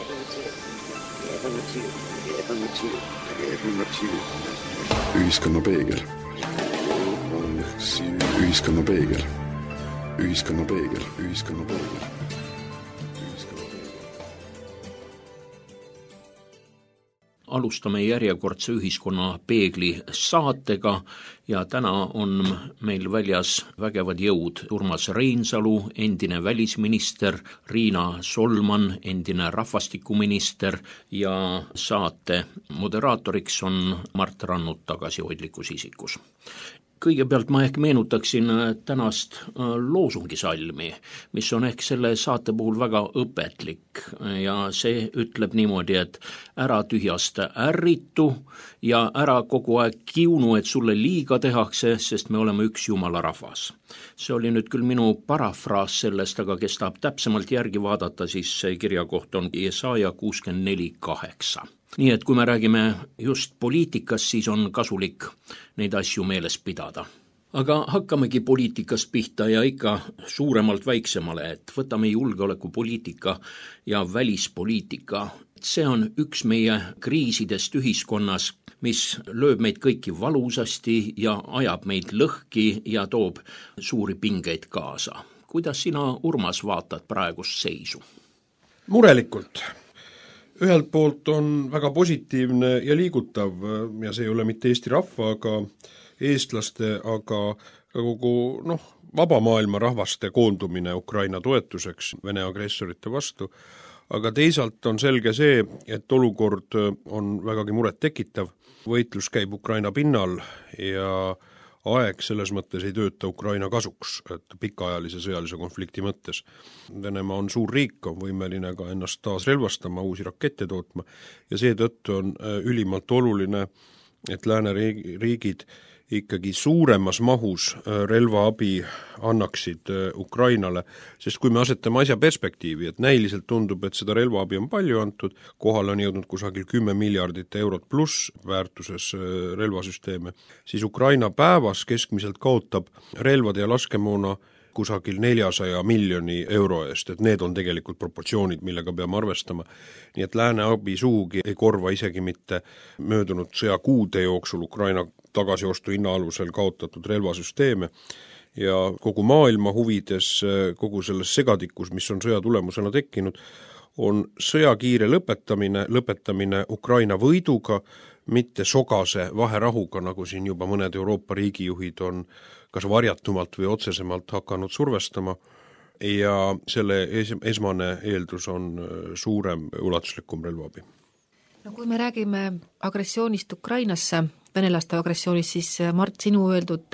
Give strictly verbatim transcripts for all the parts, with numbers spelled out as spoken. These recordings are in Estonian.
Ühiskonna peegel. Ühiskonna peegel. Ühiskonna peegel. Ühiskonna peegel. Alustame järjekordse ühiskonna peegli saatega ja täna on meil väljas vägevad jõud Urmas Reinsalu, endine välisminister, Riina Solman, endine rahvastikuminister ja saate moderaatoriks on Mart Rannut tagasihoidlikus isikus. Kõigepealt ma ehk meenutaksin tänast loosungisalmi, mis on ehk selle saate puhul väga õpetlik ja see ütleb niimoodi, et ära tühjast ärritu ja ära kogu aeg kiunu, et sulle liiga tehakse, sest me oleme üks jumala rahvas. See oli nüüd küll minu parafraas sellest, aga kes tahab täpsemalt järgi vaadata, siis see kirjakoht on Jesaja kuuskümmend neli kaheksa. Nii et kui me räägime just poliitikast, siis on kasulik neid asju meeles pidada. Aga hakkamegi poliitikast pihta ja ikka suuremalt väiksemale, et võtame julgeolekupoliitika ja välispoliitika. See on üks meie kriisidest ühiskonnas, mis lööb meid kõiki valusasti ja ajab meid lõhki ja toob suuri pingeid kaasa. Kuidas sina, Urmas, vaatad praegust seisu? Murelikult. Ühelt poolt on väga positiivne ja liigutav ja see ei ole mitte Eesti rahva, aga eestlaste, aga kogu noh, vaba maailma rahvaste koondumine Ukraina toetuseks Vene agressorite vastu, aga teisalt on selge see, et olukord on vägagi muret tekitav, võitlus käib Ukraina pinnal ja aeg selles mõttes ei tööta Ukraina kasuks, et pikaajalise sõjalise konflikti mõttes. Venemaa on suur riik, on võimeline ka ennast taas relvastama, uusi rakette tootma ja seetõttu on ülimalt oluline, et lääneriigid ikkagi suuremas mahus relvaabi annaksid Ukrainale, sest kui me asetame asja perspektiivi, et näiliselt tundub, et seda relvaabi on palju antud, kohal on jõudnud kusagil kümme miljardit eurot pluss väärtuses relvasüsteeme, siis Ukraina päevas keskmiselt kaotab relvade ja laskemoona kusagil neljasaja miljoni euro eest, et need on tegelikult proportsioonid, millega peame arvestama. Nii et lääne abi suugi ei korva isegi mitte möödunud sõjakuude jooksul Ukraina tagasiostu hinna alusel kaotatud relvasüsteeme ja kogu maailma huvides, kogu selles segadikus, mis on sõja tulemusena tekkinud, on sõja kiire lõpetamine, lõpetamine Ukraina võiduga, mitte sogase vaherahuga, nagu siin juba mõned Euroopa riigijuhid on kas varjatumalt või otsesemalt hakanud survestama ja selle esmane eeldus on suurem ulatuslikum relvaabi. No kui me räägime agressioonist Ukrainasse, venelaste agressioonist, siis Mart, sinu öeldud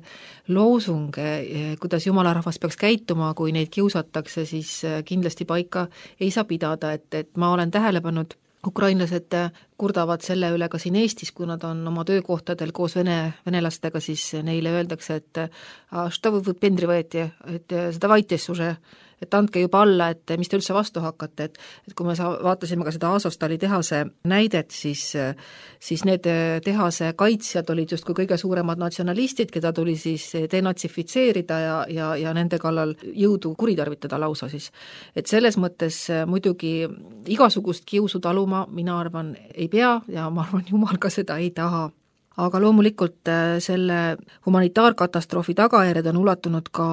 loosung, kuidas jumala rahvas peaks käituma, kui neid kiusatakse, siis kindlasti paika ei saa pidada, et, et ma olen tähele pannud, ukrainlased kurdavad selle üle ka siin Eestis, kui nad on oma töökohtadel koos vene, venelastega, siis neile öeldakse, et što вы pendrivõeti, et seda vaites уже, et andke juba alla, et mis te üldse vastu hakkate, et, et kui me sa, vaatasime ka seda Azovstali tehase näidet, siis, siis need tehase kaitsjad olid just kui kõige suuremad natsionalistid, keda tuli siis denatsifitseerida ja, ja, ja nende kallal jõudu kuritarvitada lausa siis. Et selles mõttes muidugi igasugust kiusu taluma, mina arvan, ei pea ja ma arvan, jumal ka seda ei taha. Aga loomulikult selle humanitaarkatastroofi tagajärjed on ulatunud ka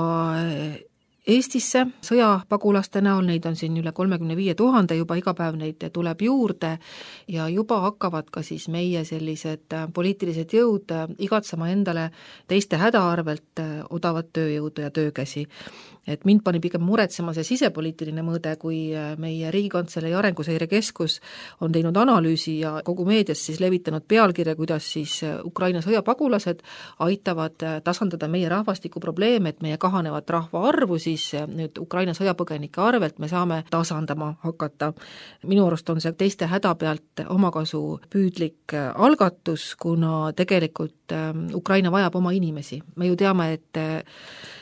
Eestisse sõjapagulaste näol, neid on siin üle kolmekümne viie tuhande, juba iga päev neid tuleb juurde ja juba hakkavad ka siis meie sellised poliitilised jõud igatsema endale teiste häda arvelt odavat tööjõudu ja töökäsi. Et mind pani pigem muretsema see sisepoliitiline mõõde, kui meie Riigikantselei Arenguseire Keskus on teinud analüüsi ja kogu meedias siis levitanud pealkirja, kuidas siis Ukraina sõjapagulased aitavad tasandada meie rahvastiku probleeme, et meie kahanevat rahva arvu siis nüüd Ukraina sõjapõgenike arvelt me saame tasandama hakata. Minu arust on see teiste häda pealt omakasu püüdlik algatus, kuna tegelikult Ukraina vajab oma inimesi. Me ju teame, et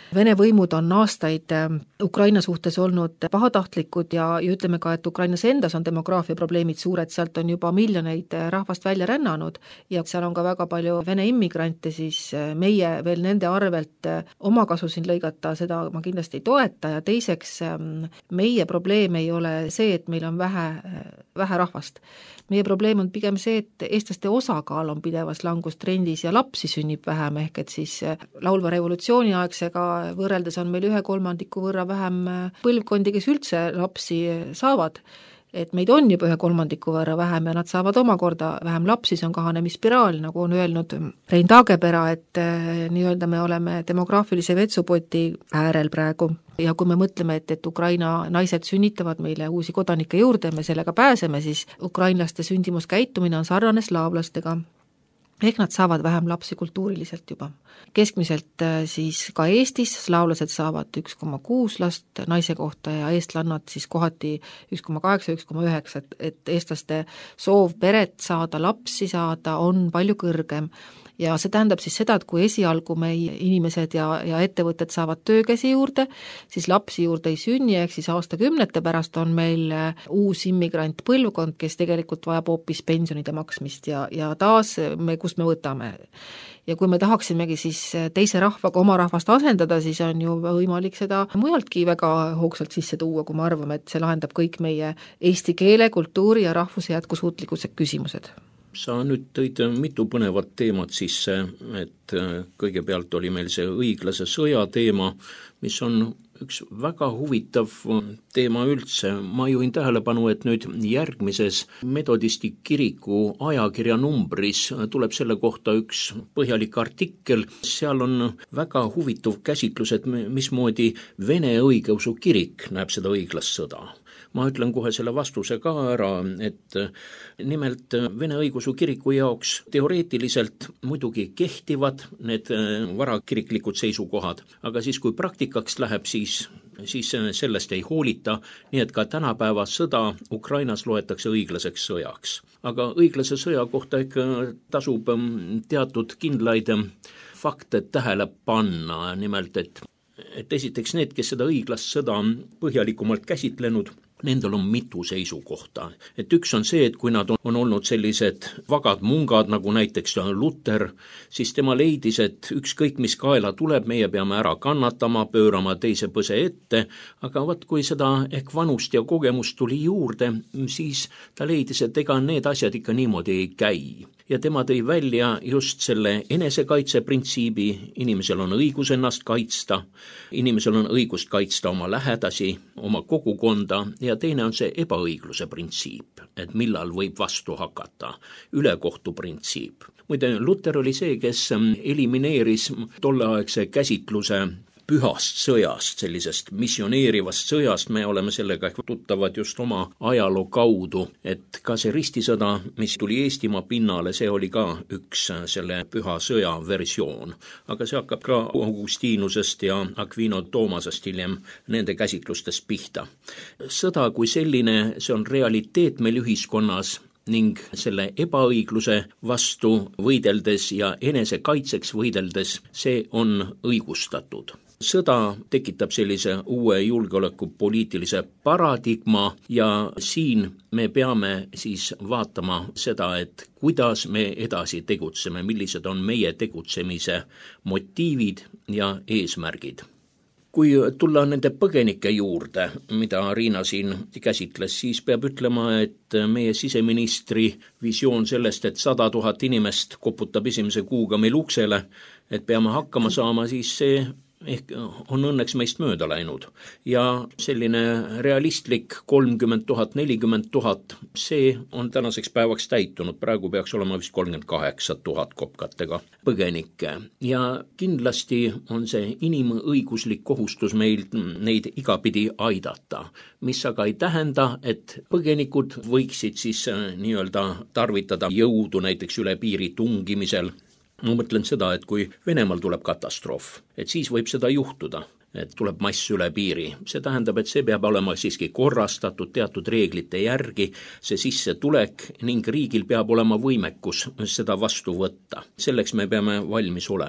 Vene võimud on aastaid Ukraina suhtes olnud pahatahtlikud ja, ja ütleme ka, et Ukrainas endas on demograafia probleemid suured, sealt on juba miljoneid rahvast välja rännanud ja seal on ka väga palju Vene immigrante, siis meie veel nende arvelt oma kasu siin lõigata, seda ma kindlasti ei toeta ja teiseks meie probleem ei ole see, et meil on vähe, vähe rahvast. Meie probleem on pigem see, et eestlaste osakaal on pidevas langustrendis ja lapsi sünnib vähem, ehk et siis laulva revolutsiooni aegsega võrreldes on meil ühe kolmandiku võrra vähem põlvkondi, kes üldse lapsi saavad. Et meid on juba ühe kolmandiku võrra vähem ja nad saavad omakorda vähem lapsi, see on kahanemisspiraal, nagu on öelnud Rein Taagepera, et nii-öelda me oleme demograafilise vetsupoti äärel praegu. Ja kui me mõtleme, et, et Ukraina naised sünnitavad meile uusi kodanikke juurde, me sellega pääseme, siis ukrainlaste sündimuskäitumine on sarnane slaavlastega. Ehk nad saavad vähem lapsi kultuuriliselt juba. Keskmiselt siis ka Eestis slaavlased saavad üks koma kuus last naise kohta ja eestlannad siis kohati üks koma kaheksa, üks koma üheksa, et eestlaste soov peret saada, lapsi saada on palju kõrgem. Ja see tähendab siis seda, et kui esialgu meie inimesed ja, ja ettevõtted saavad töökäsi juurde, siis lapsi juurde ei sünni, ehk siis aastakümnete pärast on meil uus immigrant põlvkond, kes tegelikult vajab hoopis pensionide maksmist ja, ja taas me, kust me võtame. Ja kui me tahaksimegi siis teise rahvaga oma rahvast asendada, siis on ju võimalik seda mujaltki väga hoogsalt sisse tuua, kui me arvame, et see lahendab kõik meie eesti keele, kultuuri ja rahvuse jätkusuutlikkuse küsimused. Sa nüüd tõid mitu põnevat teemat sisse, et kõigepealt oli meil see õiglase sõja teema, mis on üks väga huvitav teema üldse. Ma juhin tähelepanu, et nüüd järgmises metodisti kiriku ajakirja numbris tuleb selle kohta üks põhjalik artikkel. Seal on väga huvitav käsitlus, et mismoodi Vene õigeusu kirik näeb seda õiglast sõda. Ma ütlen kohe selle vastuse ka ära, et nimelt Vene õigeusu kiriku jaoks teoreetiliselt muidugi kehtivad need varakiriklikud seisukohad, aga siis kui praktikaks läheb, siis, siis sellest ei hoolita, nii et ka tänapäeva sõda Ukrainas loetakse õiglaseks sõjaks. Aga õiglase sõja kohta ikka tasub teatud kindlaid fakte tähele panna, nimelt et et esiteks need, kes seda õiglast sõda põhjalikumalt käsitlenud, nendel on mitu seisukohta. Et üks on see, et kui nad on olnud sellised vagad mungad, nagu näiteks Luter, siis tema leidis, et ükskõik mis kaela tuleb, meie peame ära kannatama, pöörama teise põse ette, aga vaat kui seda ehk vanust ja kogemust tuli juurde, siis ta leidis, et ega need asjad ikka niimoodi ei käi. Ja tema tõi välja just selle enesekaitse printsiibi, inimesel on õigus ennast kaitsta, inimesel on õigust kaitsta oma lähedasi, oma kogukonda ja teine on see ebaõigluse printsiip, et millal võib vastu hakata, ülekohtu printsiip. Muide, Luter oli see, kes elimineeris tolleaegse käsitluse pühast sõjast, sellisest missioneerivast sõjast, me oleme sellega tuttavad just oma ajaloo kaudu, et ka see ristisõda, mis tuli Eestimaa pinnale, see oli ka üks selle püha sõja versioon. Aga see hakkab ka Augustinusest ja Aquino Toomasest hiljem nende käsitlustest pihta. Sõda kui selline, see on realiteet meil ühiskonnas, ning selle ebaõigluse vastu võideldes ja enesekaitseks võideldes, see on õigustatud. Sõda tekitab sellise uue julgeolekupoliitilise paradigma ja siin me peame siis vaatama seda, et kuidas me edasi tegutseme, millised on meie tegutsemise motiivid ja eesmärgid. Kui tulla nende põgenike juurde, mida Riina siin käsitles, siis peab ütlema, et meie siseministri visioon sellest, et sada tuhat inimest koputab esimese kuuga meil uksele, et peame hakkama saama, siis see ehk on õnneks meist mööda läinud. Ja selline realistlik kolmkümmend tuhat, nelikümmend tuhat, see on tänaseks päevaks täitunud, praegu peaks olema vist kolmkümmend kaheksa tuhat kopkatega põgenikke. Ja kindlasti on see inimõiguslik kohustus meil neid igapidi aidata, mis aga ei tähenda, et põgenikud võiksid siis nii-öelda tarvitada jõudu näiteks üle piiri tungimisel. Ma mõtlen seda, et kui Venemaal tuleb katastroof, et siis võib seda juhtuda, et tuleb mass üle piiri. See tähendab, et see peab olema siiski korrastatud teatud reeglite järgi, see sissetulek ning riigil peab olema võimekus seda vastu võtta. Selleks me peame valmis olema.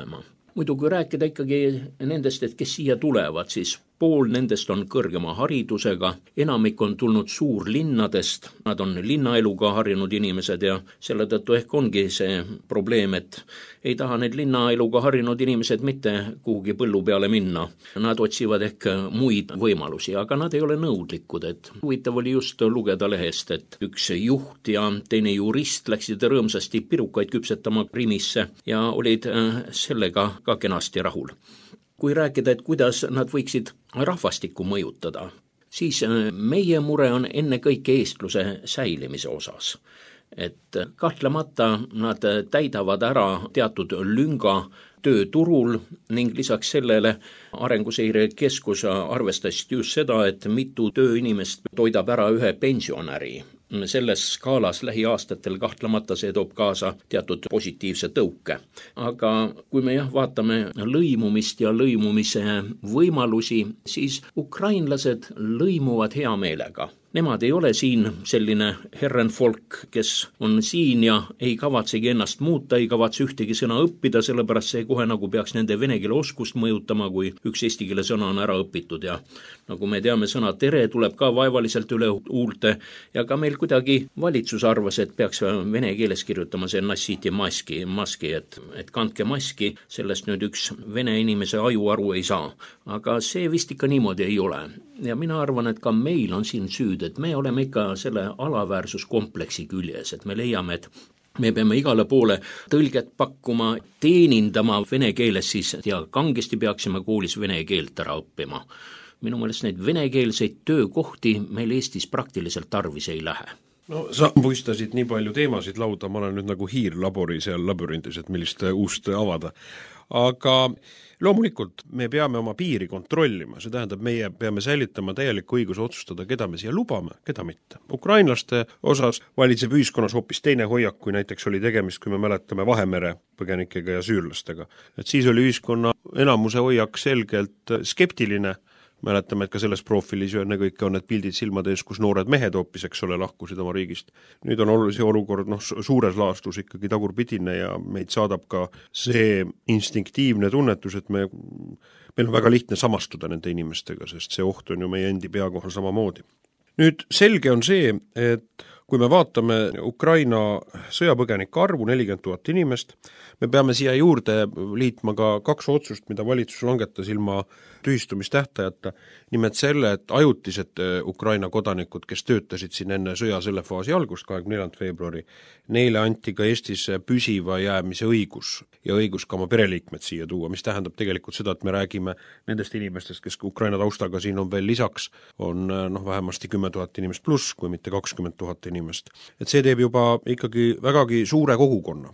muidu kui rääkida ikkagi nendest, et kes siia tulevad, siis pool nendest on kõrgema haridusega, enamik on tulnud suurlinnadest, nad on linnaeluga harjunud inimesed ja selle tõttu ehk ongi see probleem, et ei taha need linnaeluga harjunud inimesed mitte kuhugi põllu peale minna. Nad otsivad ehk muid võimalusi, aga nad ei ole nõudlikud, et huvitav oli just lugeda lehest, et üks juht ja teine jurist läksid rõõmsasti pirukaid küpsetama Rimisse ja olid sellega ka kenasti rahul. Kui rääkida, et kuidas nad võiksid rahvastikku mõjutada, siis meie mure on ennekõike eestluse säilimise osas. Et kahtlemata nad täidavad ära teatud lünga tööturul ning lisaks sellele Arenguseire Keskus arvestas just seda, et mitu tööinimest toidab ära ühe pensionäri. Selles skaalas lähiaastatel kahtlemata see toob kaasa teatud positiivse tõuke. Aga kui me jah vaatame lõimumist ja lõimumise võimalusi, siis ukrainlased lõimuvad hea meelega. Nemad ei ole siin selline herrenfolk, kes on siin ja ei kavatsegi ennast muuta, ei kavatse ühtegi sõna õppida, sellepärast see kohe nagu peaks nende vene keele oskust mõjutama, kui üks eesti keele sõna on ära õpitud. Ja nagu me teame, sõna tere tuleb ka vaevaliselt üle huulte ja ka meil kuidagi valitsus arvas, et peaks vene keeles kirjutama see nassiti maski, maski et, et kandke maski, sellest nüüd üks vene inimese aju aru ei saa. Aga see vist ikka niimoodi ei ole. Ja mina arvan, et ka meil on siin süüd, et me oleme ikka selle alaväärsuskompleksi küljes, et me leiame, et me peame igale poole tõlget pakkuma, teenindama vene keeles siis ja kangesti peaksime koolis vene keelt ära õppima. Minu meelest neid venekeelseid töökohti meil Eestis praktiliselt tarvis ei lähe. No sa puistasid nii palju teemasid lauda, ma olen nüüd nagu hiirlabori seal labürindis, et millist uust avada. Aga loomulikult me peame oma piiri kontrollima, see tähendab, meie peame säilitama täielik õigus otsustada, keda me siia lubame, keda mitte. Ukrainlaste osas valitseb ühiskonnas hoopis teine hoiak, kui näiteks oli tegemist, kui me mäletame Vahemere põgenikega ja süürlastega. Et siis oli ühiskonna enamuse hoiak selgelt skeptiline. Mäletame, et ka selles profiilis ju enne kõike on need pildid silmade ees, kus noored mehed hoopis, eks ole, lahkusid oma riigist. Nüüd on olulise olukord noh, suures laastus ikkagi tagurpidine ja meid saadab ka see instinktiivne tunnetus, et me, meil on väga lihtne samastuda nende inimestega, sest see oht on ju meie endi pea kohal samamoodi. Nüüd selge on see, et kui me vaatame Ukraina sõjapõgenike arvu nelikümmend tuhat inimest, me peame siia juurde liitma ka kaks otsust, mida valitsus langetas ilma tühistumistähtajata, nimelt selle, et ajutised Ukraina kodanikud, kes töötasid siin enne sõja selle faasi algust, kahekümne neljandal veebruari, neile anti ka Eestis püsiva jäämise õigus ja õigus ka oma pereliikmed siia tuua, mis tähendab tegelikult seda, et me räägime nendest inimestest, kes Ukraina taustaga siin on veel lisaks, on noh, vähemasti kümme tuhat inimest pluss, kui mitte kakskümmend tuhat inimest. Et see teeb juba ikkagi vägagi suure kogukonna.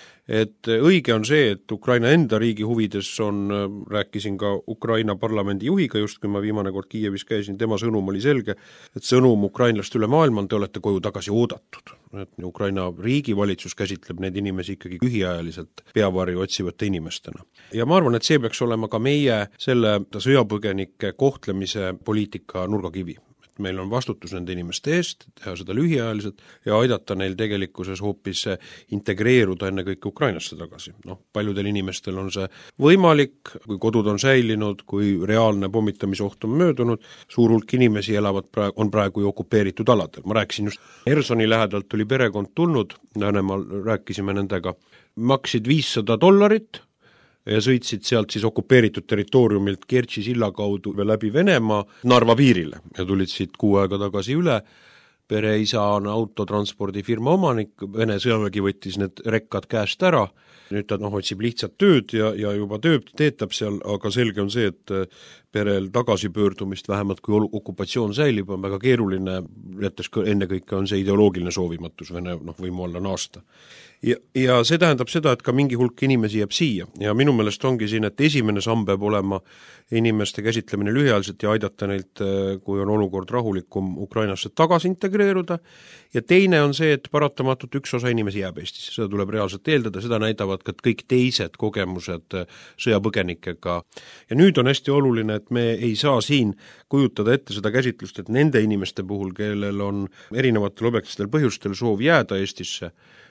Et õige on see, et Ukraina enda riigi huvides on, rääkisin ka Ukraina parlamendi juhiga just, kui ma viimane kord Kiievis käisin, tema sõnum oli selge, et sõnum ukrainlaste üle maailma on, te olete koju tagasi oodatud. Et Ukraina riigi valitsus käsitleb neid inimesi ikkagi lühiajaliselt peavarju otsivate inimestena. Ja ma arvan, et see peaks olema ka meie selle sõjapõgenike kohtlemise poliitika nurgakivi. Meil on vastutus nende inimeste eest, teha seda lühiajaliselt ja aidata neil tegelikkuses hoopis integreeruda enne kõik Ukrainasse tagasi. Noh, paljudel inimestel on see võimalik, kui kodud on säilinud, kui reaalne pommitamisoht on möödunud, suur hulk inimesi elavad praegu, on praegu ju okupeeritud aladel. Ma rääkisin just, Hersoni lähedalt tuli perekond tulnud, Läänemaal rääkisime nendega, maksid viissada dollarit, ja sõitsid sealt siis okupeeritud territooriumilt Kertši silla kaudu läbi Venemaa Narva piirile ja tulid siit kuu aega tagasi üle. Pereisa on autotranspordifirma omanik, Vene sõjavägi võttis need rekkad käest ära, nüüd ta noh, otsib lihtsalt tööd ja, ja juba tööd teetab seal, aga selge on see, et perel tagasipöördumist vähemalt kui okupatsioon säilib, on väga keeruline, jättes enne kõike on see ideoloogiline soovimatus Vene noh, võimu alla naasta. Ja, ja see tähendab seda, et ka mingi hulk inimesi jääb siia ja minu meelest ongi siin, et esimene samm peab olema inimeste käsitlemine lühiajaliselt ja aidata neilt, kui on olukord rahulikum, Ukrainasse tagasi integreeruda ja teine on see, et paratamatult üks osa inimesi jääb Eestisse, seda tuleb reaalselt eeldada, seda näitavad ka kõik teised kogemused sõjapõgenikega ja nüüd on hästi oluline, et me ei saa siin kujutada ette seda käsitlust, et nende inimeste puhul, kellel on erinevatel objektilistel põhjustel soov jääda Eestisse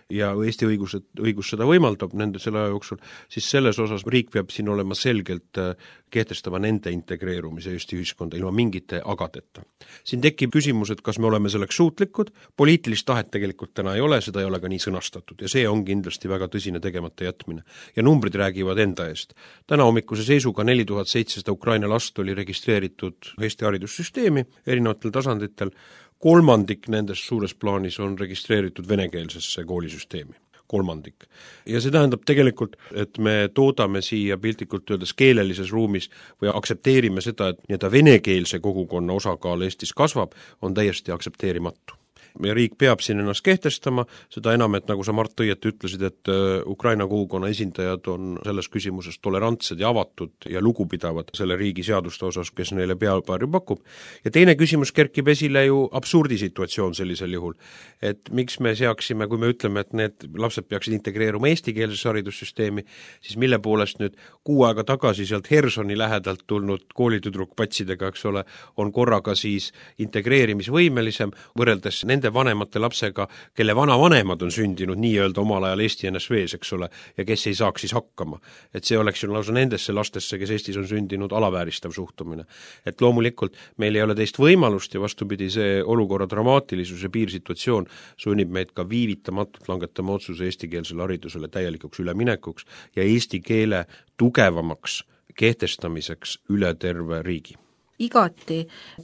ja Eesti õigus, õigus seda võimaldab nende selle aja jooksul, siis selles osas riik peab siin olema selgelt kehtestama nende integreerumise Eesti ühiskonda ilma mingite agadeta. Siin tekib küsimus, et kas me oleme selleks suutlikud, poliitilist tahet tegelikult täna ei ole, seda ei ole ka nii sõnastatud ja see on kindlasti väga tõsine tegemata jätmine. Ja numbrid räägivad enda eest. Täna hommikuse seisuga neli tuhat seitsesada Ukraina last oli registreeritud Eesti haridussüsteemi erinevatel tasanditel, kolmandik nendest suures plaanis on registreeritud venekeelsesse koolisüsteemi. Kolmandik. Ja see tähendab tegelikult, et me toodame siia piltlikult öeldes keelelises ruumis või aksepteerime seda, et nii-öelda venekeelse kogukonna osakaal Eestis kasvab, on täiesti aksepteerimatu. Meie riik peab siin ennast kehtestama, seda enam, et nagu sa Mart õieti ütlesid, et Ukraina kogukonna esindajad on selles küsimuses tolerantsed ja avatud ja lugupidavad selle riigi seaduste osas, kes neile pealpaari pakub. Ja teine küsimus kerkib esile ju absurdisituatsioon sellisel juhul, et miks me seaksime, kui me ütleme, et need lapsed peaksid integreeruma eestikeelsesse haridussüsteemi, siis mille poolest nüüd kuu aega tagasi sealt Hersoni lähedalt tulnud koolitüdruk patsidega, eks ole, on korraga siis integreerimisvõimelisem võrreldes nende vanemate lapsega, kelle vanavanemad on sündinud nii-öelda omal ajal Eesti N S V-s, eks ole, ja kes ei saaks siis hakkama. Et see oleks ju lausa nendesse lastesse, kes Eestis on sündinud, alavääristav suhtumine. Et loomulikult meil ei ole teist võimalust ja vastupidi see olukorra dramaatilisus ja piirsituatsioon sunnib meid ka viivitamatult langetama otsuse eestikeelsele haridusele täielikuks üleminekuks ja eesti keele tugevamaks kehtestamiseks üle terve riigi. Igati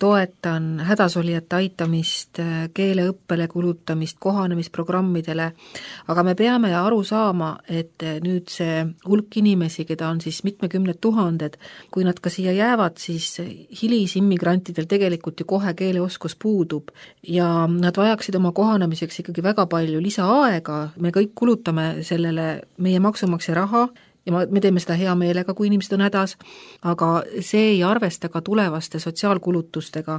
toetan hädasolijate aitamist, keeleõppele kulutamist, kohanemisprogrammidele, aga me peame aru saama, et nüüd see hulk inimesi, keda on siis mitmekümned tuhanded, kui nad ka siia jäävad, siis hilisimmigrantidel tegelikult ju kohe keeleoskus puudub ja nad vajaksid oma kohanemiseks ikkagi väga palju lisaaega, me kõik kulutame sellele meie maksumaksja raha, ja me teeme seda hea meelega, kui inimesed on hädas, aga see ei arvesta ka tulevaste sotsiaalkulutustega,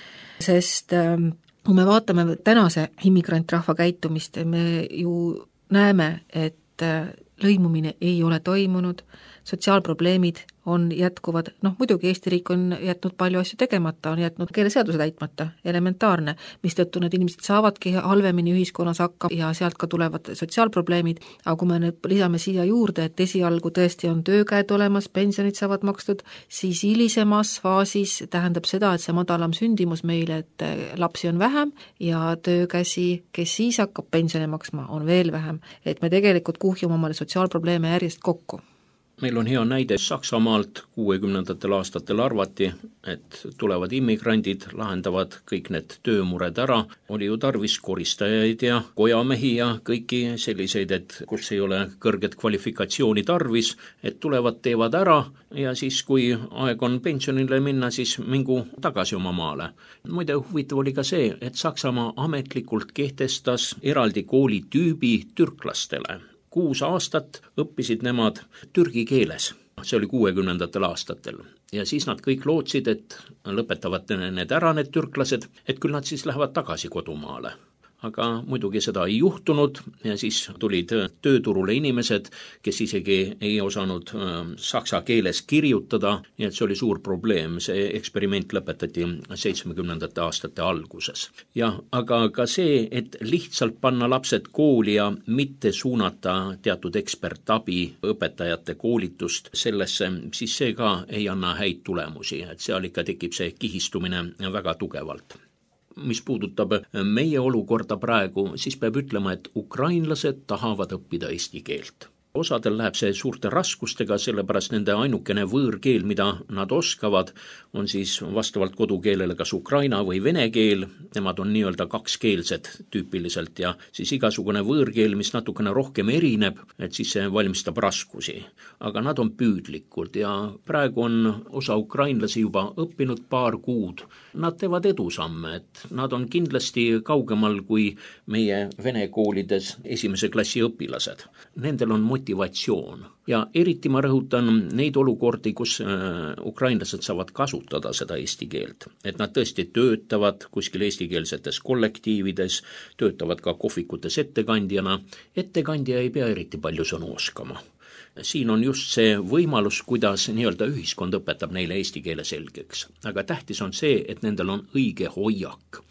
sest kui me vaatame tänase immigrantrahva käitumist, me ju näeme, et lõimumine ei ole toimunud, sotsiaalprobleemid on jätkuvad, noh muidugi Eesti riik on jätnud palju asju tegemata, on jätnud keeleseaduse täitmata, elementaarne, mistõttu need inimesed saavadki halvemini ühiskonnas hakka ja sealt ka tulevad sotsiaalprobleemid, aga kui me nüüd lisame siia juurde, et esialgu tõesti on töökäed olemas, pensionid saavad makstud, siis hilisemas faasis tähendab seda, et see madalam sündimus meile, et lapsi on vähem ja töökäsi, kes siis hakkab pensione maksma, on veel vähem, et me tegelikult kuhjume omale sotsiaalprobleeme järjest kokku. Meil on hea näide Saksamaalt, kuuekümnendatel aastatel arvati, et tulevad immigrandid, lahendavad kõik need töömured ära, oli ju tarvis koristajaid ja kojamehi ja kõiki selliseid, et kus ei ole kõrget kvalifikatsiooni tarvis, et tulevad, teevad ära ja siis, kui aeg on pensionile minna, siis mingu tagasi oma maale. Muide, huvitav oli ka see, et Saksamaa ametlikult kehtestas eraldi koolitüübi türklastele. Kuus aastat õppisid nemad türgi keeles, see oli kuuekümnendatel aastatel. Ja siis nad kõik lootsid, et lõpetavad need ära need türklased, et küll nad siis lähevad tagasi kodumaale. Aga muidugi seda ei juhtunud ja siis tulid tööturule inimesed, kes isegi ei osanud saksa keeles kirjutada, nii et see oli suur probleem. See eksperiment lõpetati seitsmekümnendate aastate alguses. Ja aga ka see, et lihtsalt panna lapsed kooli ja mitte suunata teatud ekspertabi õpetajate koolitust sellesse, siis see ka ei anna häid tulemusi, et seal ikka tekib see kihistumine väga tugevalt. Mis puudutab meie olukorda praegu, siis peab ütlema, et ukrainlased tahavad õppida eesti keelt. Osadel läheb see suurte raskustega, sellepärast nende ainukene võõrkeel, mida nad oskavad, on siis vastavalt kodukeelele kas ukraina või vene keel. Nemad on nii-öelda kakskeelsed tüüpiliselt ja siis igasugune võõrkeel, mis natukene rohkem erineb, et siis see valmistab raskusi. Aga nad on püüdlikud ja praegu on osa ukrainlasi juba õppinud paar kuud. Nad teevad edusamme, et nad on kindlasti kaugemal kui meie vene koolides esimese klassi õpilased. Nendel on motivatsioon ja eriti ma rõhutan neid olukordi, kus äh, ukrainlased saavad kasutada seda eesti keelt. Et nad tõesti töötavad kuskil eestikeelsetes kollektiivides, töötavad ka kohvikutes ettekandjana. Ettekandja ei pea eriti palju sõnu oskama. Siin on just see võimalus, kuidas nii-öelda ühiskond õpetab neile eesti keele selgeks. Aga tähtis on see, et nendel on õige hoiak.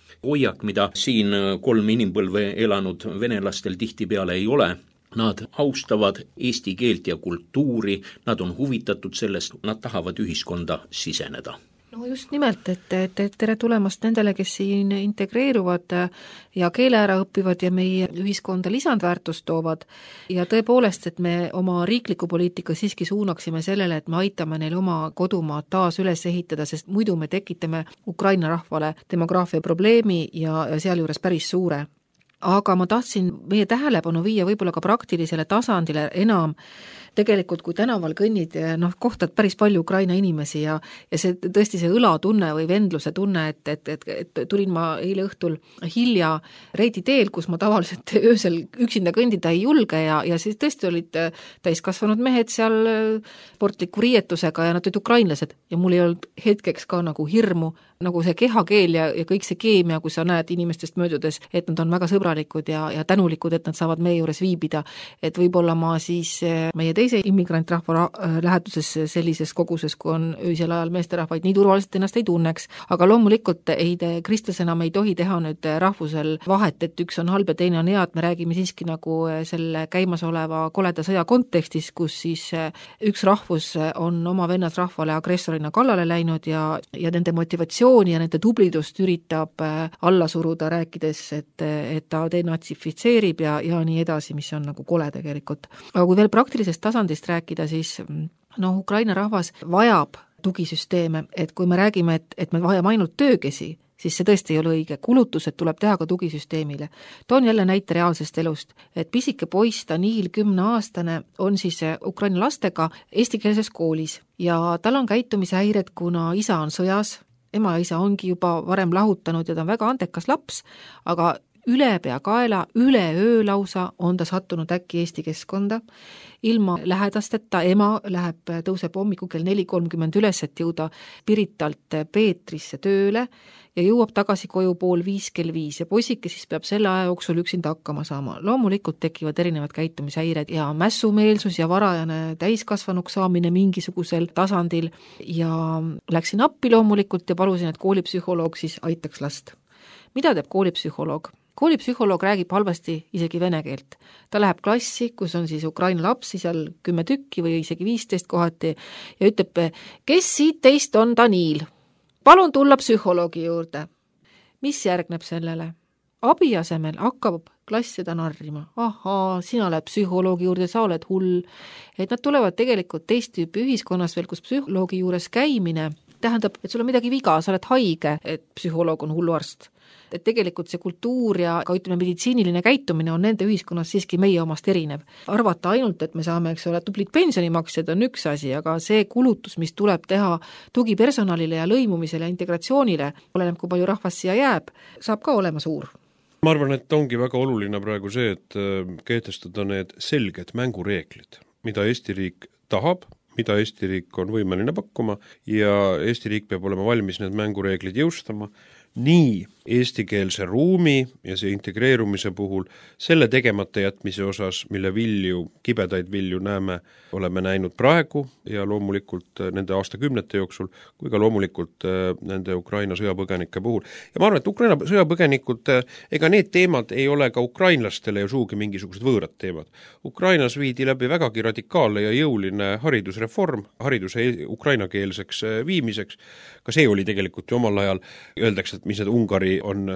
hoiak, mida siin kolm inimpõlve elanud venelastel tihtipeale ei ole. Nad austavad eesti keelt ja kultuuri, nad on huvitatud sellest, nad tahavad ühiskonda siseneda. No just nimelt, et, et, et tere tulemast nendele, kes siin integreeruvad ja keele ära õpivad ja meie ühiskonda lisandväärtust toovad ja tõepoolest, et me oma riikliku poliitika siiski suunaksime sellele, et me aitame neil oma kodumaad taas üles ehitada, sest muidu me tekitame Ukraina rahvale demograafia probleemi ja, ja sealjuures päris suure. Aga ma tahtsin meie tähelepanu viia võib-olla ka praktilisele tasandile enam. Tegelikult kui tänaval kõnnid, noh, kohtad päris palju Ukraina inimesi ja, ja see tõesti see õlatunne või vendluse tunne, et, et, et, et tulin ma eile õhtul hilja Reidi teel, kus ma tavaliselt öösel üksinda kõndida ei julge ja, ja siis tõesti olid täiskasvanud mehed seal sportliku riietusega ja nad olid ukrainlased ja mul ei olnud hetkeks ka nagu hirmu, nagu see kehakeel ja, ja kõik see keemia, kui sa näed inimestest möödudes, et nad on väga sõbralikud ja, ja tänulikud, et nad saavad meie juures viibida, et võib-olla ma siis meie teise immigrantrahva lähetuses sellises koguses, kui on öisel ajal meesterahvaid, nii turvaliselt ennast ei tunneks. Aga loomulikult ei te, kristlasena me ei tohi teha nüüd rahvusel vahet, et üks on halb ja teine on hea, et me räägime siiski nagu selle käimasoleva koleda sõja kontekstis, kus siis üks rahvus on oma vennasrahvale agressorina kallale läinud ja, ja nende motivatsiooni ja nende tublidust üritab alla suruda, rääkides, et, et ta denatsifitseerib ja, ja nii edasi, mis on nagu kole tegelikult. Aga kui veel praktilisest tasandist rääkida, siis no, Ukraina rahvas vajab tugisüsteeme, et kui me räägime, et, et me vajame ainult töökesi, siis see tõesti ei ole õige. Kulutused tuleb teha ka tugisüsteemile. Toon jälle näite reaalsest elust, et pisike poiss, Daniil, kümneaastane, on siis Ukraina lastega eestikeelses koolis ja tal on käitumishäired, kuna isa on sõjas, ema ja isa ongi juba varem lahutanud ja ta on väga andekas laps, aga üle pea kaela, üle öö lausa on ta sattunud äkki Eesti keskkonda. Ilma lähedasteta ema läheb, tõuseb hommiku kell neli kolmkümmend üles, et jõuda Piritalt Peetrisse tööle ja jõuab tagasi koju pool viis kell viis ja poisike siis peab selle aja jooksul üksinda hakkama saama. Loomulikult tekivad erinevad käitumishäired ja mässumeelsus ja varajane täiskasvanuks saamine mingisugusel tasandil ja läksin appi loomulikult ja palusin, et koolipsühholoog siis aitaks last. Mida teeb koolipsühholoog? Koolipsühholoog räägib halvasti isegi vene keelt. Ta läheb klassi, kus on siis Ukraina lapsi, seal kümme tükki või isegi viisteist kohati ja ütleb, kes siit teist on Daniil? Palun tulla psühholoogi juurde. Mis järgneb sellele? Abi asemel hakkab klass seda narrima. Ahaa, sina lähed psühholoogi juurde, sa oled hull. Et nad tulevad tegelikult teist tüüpi ühiskonnas veel, kus psühholoogi juures käimine tähendab, et sul on midagi viga, sa oled haige, et psühholoog on hulluarst. Et tegelikult see kultuur ja ka ütleme meditsiiniline käitumine on nende ühiskonnas siiski meie omast erinev. Arvata ainult, et me saame, eks ole, tublid pensionimaksed on üks asi, aga see kulutus, mis tuleb teha tugipersonalile ja lõimumisele ja integratsioonile, oleneb kui palju rahvast siia jääb, saab ka olema suur. Ma arvan, et ongi väga oluline praegu see, et kehtestada need selged mängureeglid, mida Eesti riik tahab, mida Eesti riik on võimeline pakkuma ja Eesti riik peab olema valmis need mängureeglid jõustama nii eestikeelse ruumi ja see integreerumise puhul selle tegemata jätmise osas, mille vilju, kibedaid vilju näeme, oleme näinud praegu ja loomulikult nende aastakümnete jooksul, kui ka loomulikult nende Ukraina sõjapõgenike puhul. Ja ma arvan, et Ukraina sõjapõgenikud, ega need teemad ei ole ka ukrainlastele ju suugi mingisugused võõrad teemad. Ukrainas viidi läbi vägagi radikaalne ja jõuline haridusreform, hariduse ukrainakeelseks viimiseks. Ka see oli tegelikult ju omal ajal, öeldakse, et mis need Ungari on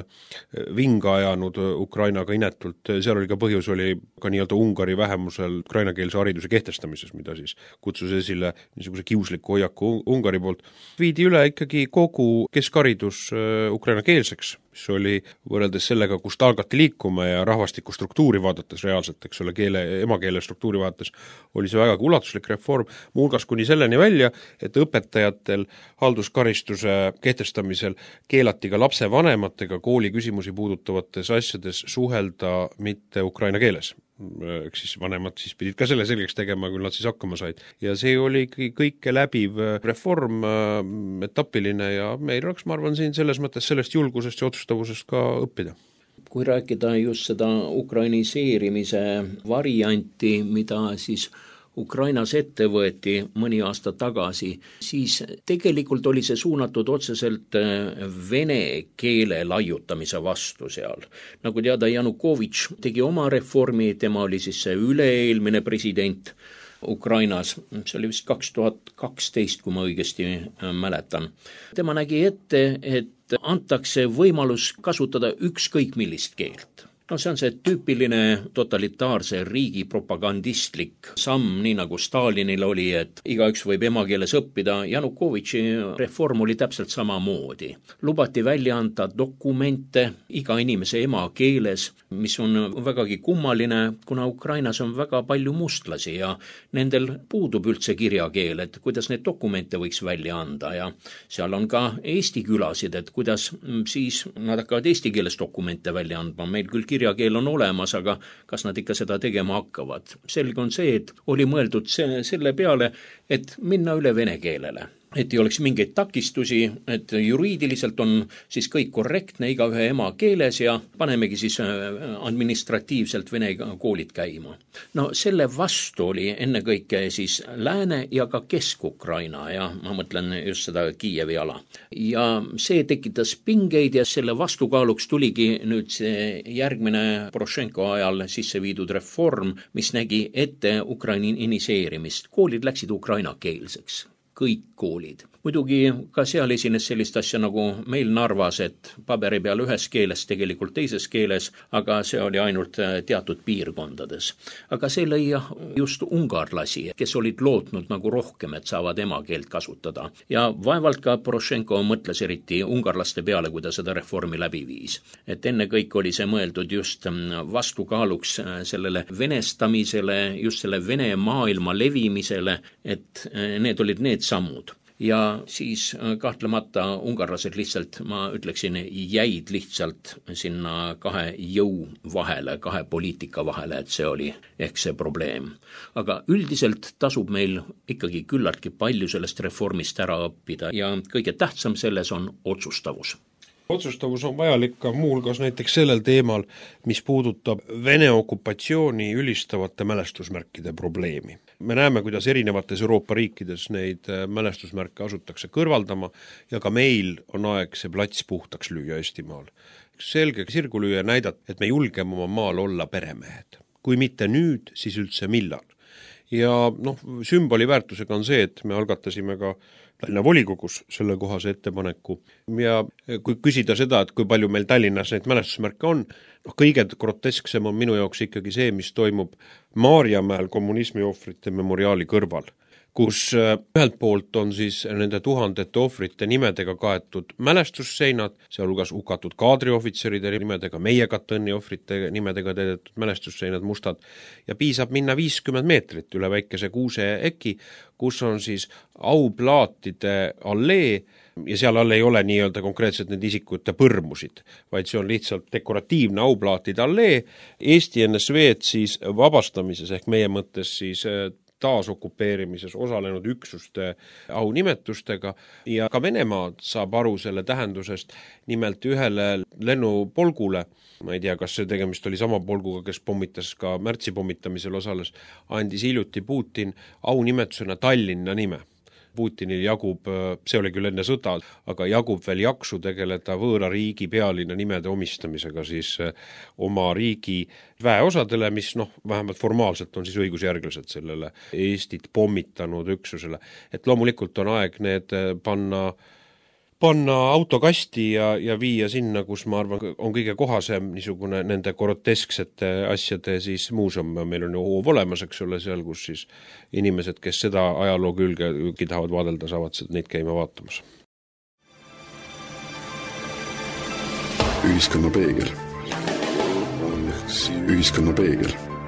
vinga ajanud Ukrainaga inetult, seal oli ka põhjus, oli ka nii-öelda Ungari vähemusel ukrainakeelse hariduse kehtestamises, mida siis kutsus esile niisuguse kiusliku hoiaku Ungari poolt. Viidi üle ikkagi kogu keskharidus ukrainakeelseks, mis oli võrreldes sellega, kus ta hakati liikuma ja rahvastiku struktuuri vaadates reaalselt, eks ole, keele, emakeele struktuuri vaadates, oli see väga ulatuslik reform, muuhulgas kuni selleni välja, et õpetajatel halduskaristuse kehtestamisel keelati ka lapse vanematega kooli küsimusi puudutavates asjades suhelda mitte ukraina keeles. Eks siis vanemad siis pidid ka selle selgeks tegema, kui nad siis hakkama said. Ja see oli kõike läbiv reform, etapiline ja meil oleks, ma arvan, siin selles mõttes sellest julgusest ja otsustavusest ka õppida. Kui rääkida just seda ukrainiseerimise varianti, mida siis Ukrainas ette võeti mõni aasta tagasi, siis tegelikult oli see suunatud otseselt vene keele laiutamise vastu seal. Nagu teada, Janukovitš tegi oma reformi, tema oli siis see üle-eelmine president Ukrainas, see oli vist kaks tuhat kaksteist, kui ma õigesti mäletan. Tema nägi ette, et antakse võimalus kasutada ükskõik millist keelt. No see on see tüüpiline totalitaarse riigi propagandistlik samm, nii nagu Stalinil oli, et igaüks võib emakeeles õppida. Janukovitši reform oli täpselt samamoodi. Lubati välja anda dokumente iga inimese emakeeles, mis on vägagi kummaline, kuna Ukrainas on väga palju mustlasi ja nendel puudub üldse kirjakeel, et kuidas neid dokumente võiks välja anda ja seal on ka eesti külasid, et kuidas siis nad hakkavad eesti keeles dokumente välja andma. Meil küll kirjakeel on olemas, aga kas nad ikka seda tegema hakkavad? Selge on see, et oli mõeldud selle peale, et minna üle vene keelele. Et ei oleks mingeid takistusi, et juriidiliselt on siis kõik korrektne igaühe ema keeles ja panemegi siis administratiivselt vene koolid käima. No selle vastu oli ennekõike siis Lääne ja ka Kesk-Ukraina ja ma mõtlen just seda Kiievi ala. Ja see tekitas pingeid ja selle vastukaaluks tuligi nüüd see järgmine Porošenko ajal sisse viidud reform, mis nägi ette ukrainiseerimist. Koolid läksid ukrainakeelseks. Kõik koolid. Muidugi ka seal esines sellist asja nagu meil Narvas, et paberi peal ühes keeles, tegelikult teises keeles, aga see oli ainult teatud piirkondades. Aga see lõi just ungarlasi, kes olid lootnud nagu rohkem, et saavad emakeelt kasutada. Ja vaevalt ka Porošenko mõtles eriti ungarlaste peale, kui ta seda reformi läbi viis. Et enne kõik oli see mõeldud just vastukaaluks sellele venestamisele, just selle vene maailma levimisele, et need olid need sammud. Ja siis kahtlemata ungarlased lihtsalt, ma ütleksin, jäid lihtsalt sinna kahe jõu vahele, kahe poliitika vahele, et see oli ehk see probleem. Aga üldiselt tasub meil ikkagi küllaltki palju sellest reformist ära õppida ja kõige tähtsam selles on otsustavus. Otsustavus on vajalik ka muuhulgas näiteks sellel teemal, mis puudutab Vene okupatsiooni ülistavate mälestusmärkide probleemi. Me näeme, kuidas erinevates Euroopa riikides neid mälestusmärke asutakse kõrvaldama ja ka meil on aeg see plats puhtaks lüüa Eestimaal. Selge sirgu lüüa näidata, et me julgeme oma maal olla peremehed. Kui mitte nüüd, siis üldse millal. Ja noh, sümboli väärtusega on see, et me algatasime ka Tallinna volikogus selle kohase ettepaneku ja kui küsida seda, et kui palju meil Tallinnas neid mälestusmärke on, noh, kõige grotesksem on minu jaoks ikkagi see, mis toimub Maarjamäel kommunismi ohvrite memoriaali kõrval, kus ühelt poolt on siis nende tuhandete ohvrite nimedega kaetud mälestusseinad, sealhulgas hukatud kaadriohvitseride nimedega, meie Katõnni ohvrite nimedega teedetud mälestusseinad mustad ja piisab minna viiskümmend meetrit üle väikese kuuse eki, kus on siis auplaatide allee ja seal all ei ole nii-öelda konkreetselt need isikute põrmusid, vaid see on lihtsalt dekoratiivne auplaatide allee Eesti N S V-d siis vabastamises ehk meie mõttes siis taasokupeerimises osalenud üksuste aunimetustega ja ka Venemaa saab aru selle tähendusest, nimelt ühele lennupolgule, ma ei tea, kas see tegemist oli sama polguga, kes pommitas ka märtsi pommitamisel osales, andis hiljuti Putin aunimetusena Tallinna nime. Putinil jagub, see oli küll enne sõda, aga jagub veel jaksu tegeleda võõra riigi pealinna nimede omistamisega siis oma riigi väeosadele, mis noh, vähemalt formaalselt on siis õigusjärglased sellele Eestit pommitanud üksusele. Et loomulikult on aeg need panna panna autokasti ja, ja viia sinna, kus ma arvan, on kõige kohasem niisugune nende grotesksete asjade siis muuseum, meil on ju hoov olemas, eks ole, seal, kus siis inimesed, kes seda ajaloo külge tahavad vaadelda, saavad neid käima vaatamas. Ühiskonna peegel. Ühiskonna peegel.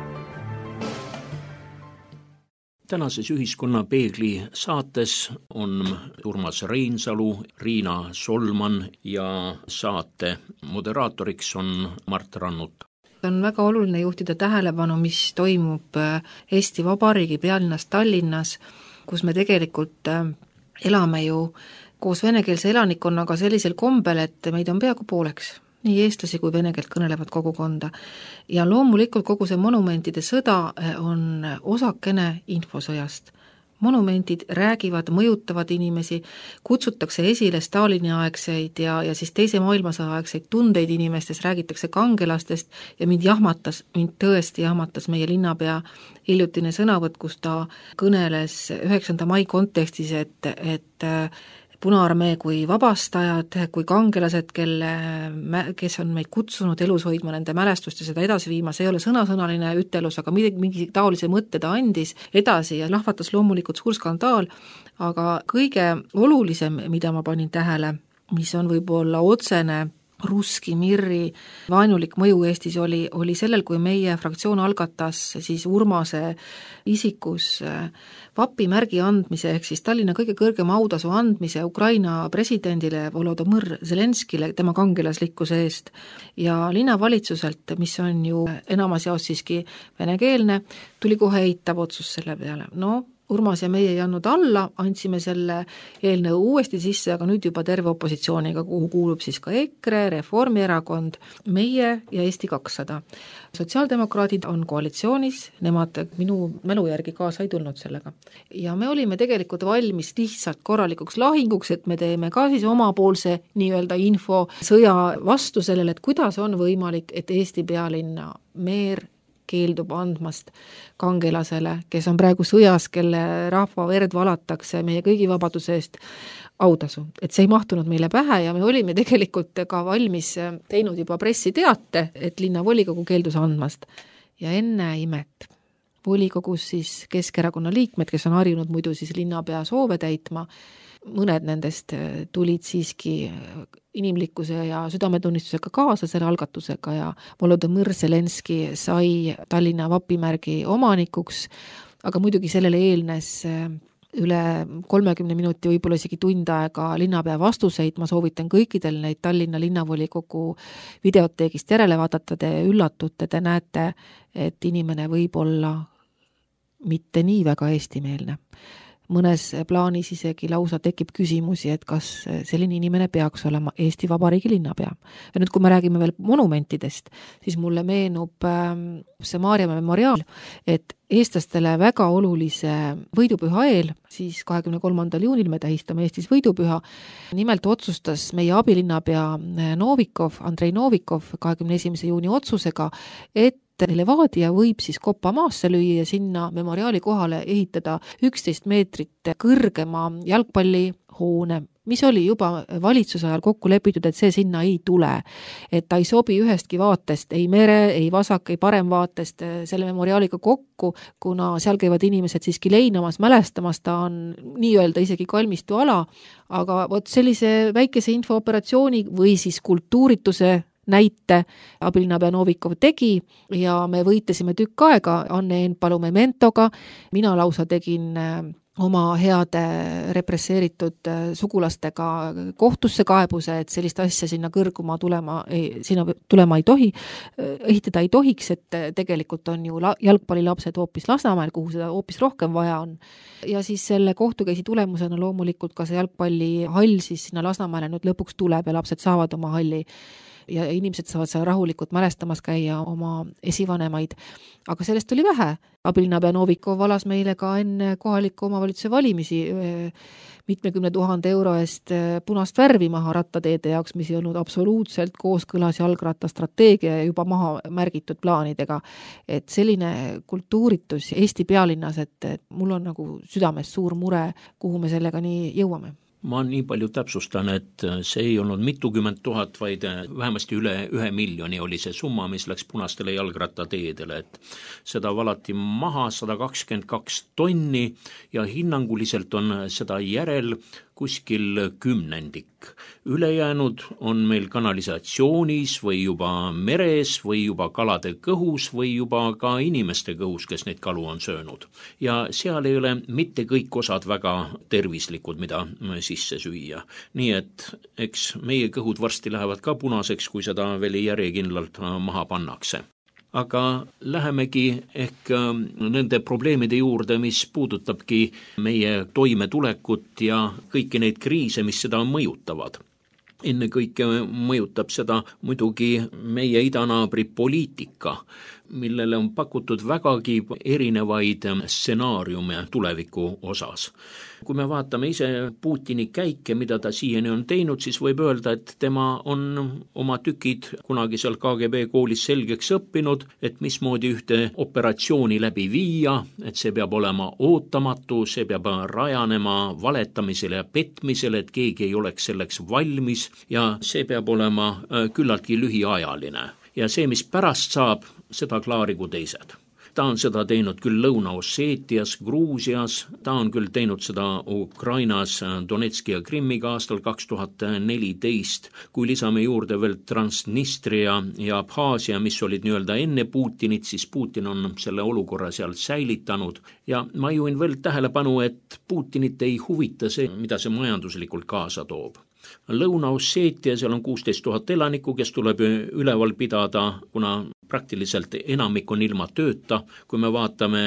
Tänases Ühiskonna peegli saates on Urmas Reinsalu, Riina Solman ja saate moderaatoriks on Mart Rannut. On väga oluline juhtida tähelepanu, mis toimub Eesti Vabariigi pealinnas Tallinnas, kus me tegelikult elame ju koos venekeelse elanikkonnaga sellisel kombel, et meid on peaaegu pooleks. nii eestlasi kui vene keelt kõnelevat kogukonda. Ja loomulikult kogu see monumentide sõda on osakene infosõjast. Monumentid räägivad, mõjutavad inimesi, kutsutakse esile Stalini aegseid ja, ja siis teise maailmasõja aegseid tundeid inimestes, räägitakse kangelastest ja mind jahmatas, mind tõesti jahmatas meie linnapea hiljutine sõnavõtt, kus ta kõneles üheksanda mai kontekstis, et, et Punaarmee kui vabastajad, kui kangelased, kelle, kes on meid kutsunud elus hoidma nende mälestust ja seda edasi viima, see ei ole sõnasõnaline ütelus, aga mingi, mingi taolise mõtte ta andis edasi ja lahvatas loomulikult suur skandaal, aga kõige olulisem, mida ma panin tähele, mis on võib-olla otsene Ruski Mirri vaenulik mõju Eestis oli, oli sellel, kui meie fraktsioon algatas siis Urmase isikus vapimärgi andmise, ehk siis Tallinna kõige kõrgema autasu andmise Ukraina presidendile Volodõmõr Zelenskile tema kangelaslikkuse eest ja linnavalitsuselt, mis on ju enamas jaos siiski venekeelne, tuli kohe eitav otsus selle peale. No Urmas ja meie ei andnud alla, andsime selle eelnõu uuesti sisse, aga nüüd juba terve opositsiooniga, kuhu kuulub siis ka EKRE, Reformierakond, meie ja Eesti kakssada. Sotsiaaldemokraadid on koalitsioonis, nemad minu mälu järgi kaasa ei tulnud sellega. Ja me olime tegelikult valmis lihtsalt korralikuks lahinguks, et me teeme ka siis omapoolse nii-öelda info sõja vastu sellele, et kuidas on võimalik, et Eesti pealinna meer keeldub andmast kangelasele, kes on praegu sõjas, kelle rahva verd valatakse meie kõigi vabaduse eest autasu. Et see ei mahtunud meile pähe ja me olime tegelikult ka valmis teinud juba pressiteate, et linnavolikogu keeldus andmast. Ja enne imet volikogus siis Keskerakonna liikmed, kes on harjunud muidu siis linnapea soove täitma, mõned nendest tulid siiski inimlikkuse ja südametunnistusega kaasa selle algatusega ja Volodõmõr Zelenski sai Tallinna vapimärgi omanikuks, aga muidugi sellele eelnes üle kolmekümne minuti, võib-olla isegi tund aega linnapea vastuseid, ma soovitan kõikidel neid Tallinna linnavolikogu videoteegist järele vaadata, te üllatute, te näete, et inimene võib olla mitte nii väga eestimeelne. Mõnes plaanis isegi lausa tekib küsimusi, et kas selline inimene peaks olema Eesti Vabariigi linnapea. Ja nüüd, kui me räägime veel monumentidest, siis mulle meenub see Maarjamäe memoriaal, et eestlastele väga olulise võidupüha eel, siis kahekümne kolmandal juunil me tähistame Eestis võidupüha, nimelt otsustas meie abilinnapea Novikov, Andrei Novikov kahekümne esimese juuni otsusega, et Levadia võib siis kopa maasse lüüa ja sinna memoriaali kohale ehitada üksteist meetrit kõrgema jalgpallihoone, mis oli juba valitsuse ajal kokku lepitud, et see sinna ei tule. Et ta ei sobi ühestki vaatest, ei mere, ei vasak, ei parem vaatest selle memoriaaliga kokku, kuna seal käivad inimesed siiski leinamas, mälestamas, ta on nii-öelda isegi kalmistu ala, aga vot sellise väikese infooperatsiooni või siis kultuurituse näite abilinnapea Novikov tegi ja me võitlesime tükk aega Anne Enpalu mementoga, mina lausa tegin oma heade represseeritud sugulastega kohtusse kaebuse, et sellist asja sinna kõrguma tulema, ei, sinna tulema ei tohi, ehitada ei tohiks, et tegelikult on ju jalgpallilapsed hoopis Lasnamäel, kuhu seda hoopis rohkem vaja on. Ja siis selle kohtukäisi tulemusena loomulikult ka see jalgpallihall siis sinna Lasnamäele nüüd lõpuks tuleb ja lapsed saavad oma halli ja inimesed saavad seal rahulikult mälestamas käia oma esivanemaid. Aga sellest oli vähe. Abilinnapea Novikov valas meile ka enne kohaliku omavalitsuse valimisi mitmekümne tuhande euro eest punast värvi maha rattateede jaoks, mis ei olnud absoluutselt kooskõlas jalgratta strateegia ja juba maha märgitud plaanidega. Et selline kultuuritus Eesti pealinnas, et, et mul on nagu südames suur mure, kuhu me sellega nii jõuame. Ma nii palju täpsustan, et see ei olnud mitukümmend tuhat, vaid vähemasti üle ühe miljoni oli see summa, mis läks punastele jalgrattateedele, et seda valati maha sada kakskümmend kaks tonni ja hinnanguliselt on seda järel kuskil kümnendik. Ülejäänud on meil kanalisatsioonis või juba meres või juba kalade kõhus või juba ka inimeste kõhus, kes neid kalu on söönud. Ja seal ei ole mitte kõik osad väga tervislikud, mida sisse süüa. Nii et eks meie kõhud varsti lähevad ka punaseks, kui seda veel järjekindlalt maha pannakse. Aga lähemegi ehk nende probleemide juurde, mis puudutabki meie toimetulekut ja kõiki neid kriise, mis seda mõjutavad. ennekõike mõjutab seda muidugi meie idanaabri poliitika, millele on pakutud vägagi erinevaid stsenaariume tuleviku osas. Kui me vaatame ise Putini käike, mida ta siiani on teinud, siis võib öelda, et tema on oma tükid kunagi seal K G B koolis selgeks õppinud, et mismoodi ühte operatsiooni läbi viia, et see peab olema ootamatu, see peab rajanema valetamisele ja petmisele, et keegi ei oleks selleks valmis ja see peab olema küllaltki lühiajaline. Ja see, mis pärast saab, seda klaarigu teised. Ta on seda teinud küll Lõuna-Osseetias, Gruusias, ta on küll teinud seda Ukrainas Donetski ja Krimmiga aastal kaks tuhat neliteist, kui lisame juurde veel Transnistria ja Abhaasia, mis olid nii-öelda enne Putinit, siis Putin on selle olukorra seal säilitanud ja ma juhin veel tähelepanu, et Putinit ei huvita see, mida see majanduslikult kaasa toob. Lõuna-Osseetia, seal on kuusteist tuhat elanikku, kes tuleb üleval pidada, kuna praktiliselt enamik on ilma tööta. Kui me vaatame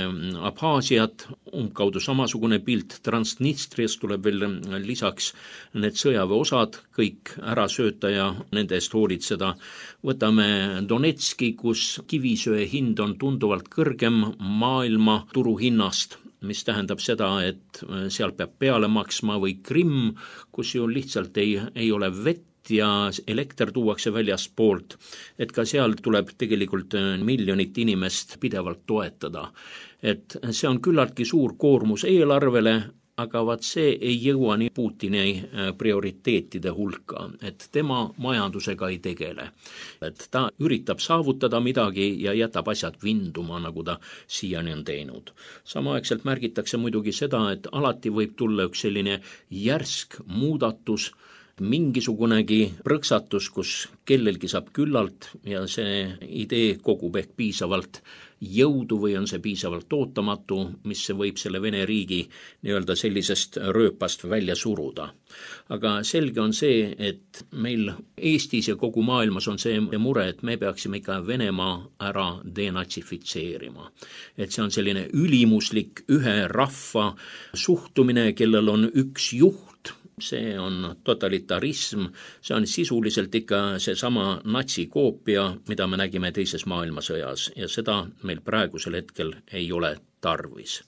Abhaasiat, umbkaudu samasugune pilt, Transnistrias tuleb veel lisaks need sõjaväeosad kõik ära sööta ja nende eest hoolitseda. Võtame Donetski, kus kivisöe hind on tunduvalt kõrgem maailma turuhinnast, mis tähendab seda, et seal peab peale maksma, või Krimm, kus ju lihtsalt ei, ei ole vett ja elekter tuuakse väljast poolt, et ka seal tuleb tegelikult miljonit inimest pidevalt toetada. Et see on küllaltki suur koormus eelarvele, aga vaat see ei jõua nii Putini prioriteetide hulka, et tema majandusega ei tegele. Et ta üritab saavutada midagi ja jätab asjad vinduma, nagu ta siiani on teinud. Samaaegselt märgitakse muidugi seda, et alati võib tulla üks selline järsk muudatus, mingisugunegi prõksatus, kus kellelgi saab küllalt ja see idee kogub ehk piisavalt jõudu või on see piisavalt ootamatu, mis see võib selle Vene riigi nii-öelda sellisest rööpast välja suruda. Aga selge on see, et meil Eestis ja kogu maailmas on see mure, et me peaksime ikka Venemaa ära denatsifitseerima. Et see on selline ülimuslik ühe rahva suhtumine, kellel on üks juht, see on totalitarism, see on sisuliselt ikka seesama natsikoopia, mida me nägime teises maailmasõjas ja seda meil praegusel hetkel ei ole tarvis.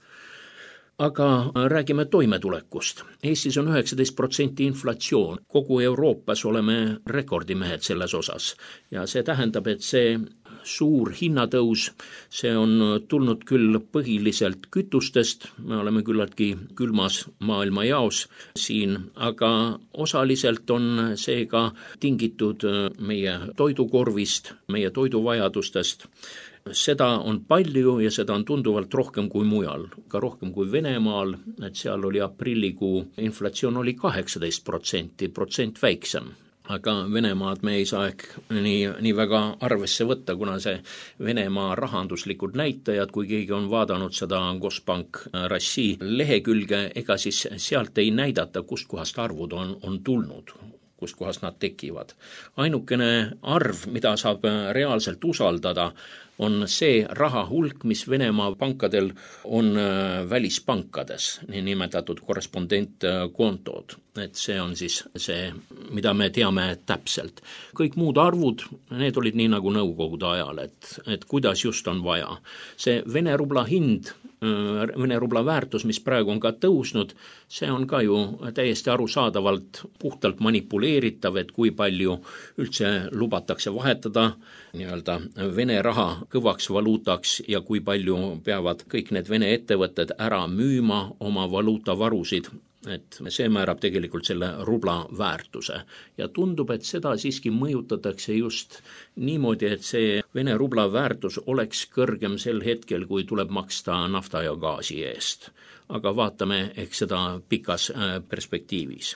Aga räägime toimetulekust. Eestis on üheksateist protsenti inflatsioon. Kogu Euroopas oleme rekordimehed selles osas. Ja see tähendab, et see suur hinnatõus, see on tulnud küll põhiliselt kütustest, me oleme küllaltki külmas maailmajaos siin, aga osaliselt on see ka tingitud meie toidukorvist, meie toiduvajadustest. Seda on palju ja seda on tunduvalt rohkem kui mujal, ka rohkem kui Venemaal, et seal oli aprillikuu inflatsioon oli kaheksateist protsenti, protsent väiksem. Aga Venemaad me ei saa ehk nii, nii väga arvesse võtta, kuna see Venemaa rahanduslikud näitajad, kui keegi on vaadanud seda Gosbank Rassi lehekülge, ega siis sealt ei näidata, kust kohast arvud on, on tulnud, kust kohast nad tekivad. Ainukene arv, mida saab reaalselt usaldada, on see raha hulk, mis Venemaa pankadel on välispankades, nii nimetatud korrespondentkontod. Et see on siis see, mida me teame täpselt. Kõik muud arvud, need olid nii nagu nõukogude ajal, et, et kuidas just on vaja. See Vene rubla hind, Vene rubla väärtus, mis praegu on ka tõusnud, see on ka ju täiesti arusaadavalt puhtalt manipuleeritav, et kui palju üldse lubatakse vahetada nii-öelda Vene raha kõvaks valuutaks ja kui palju peavad kõik need Vene ettevõtted ära müüma oma valuutavarusid, et see määrab tegelikult selle rubla väärtuse. Ja tundub, et seda siiski mõjutatakse just niimoodi, et see Vene rubla väärtus oleks kõrgem sel hetkel, kui tuleb maksta nafta ja gaasi eest. Aga vaatame ehk seda pikas perspektiivis.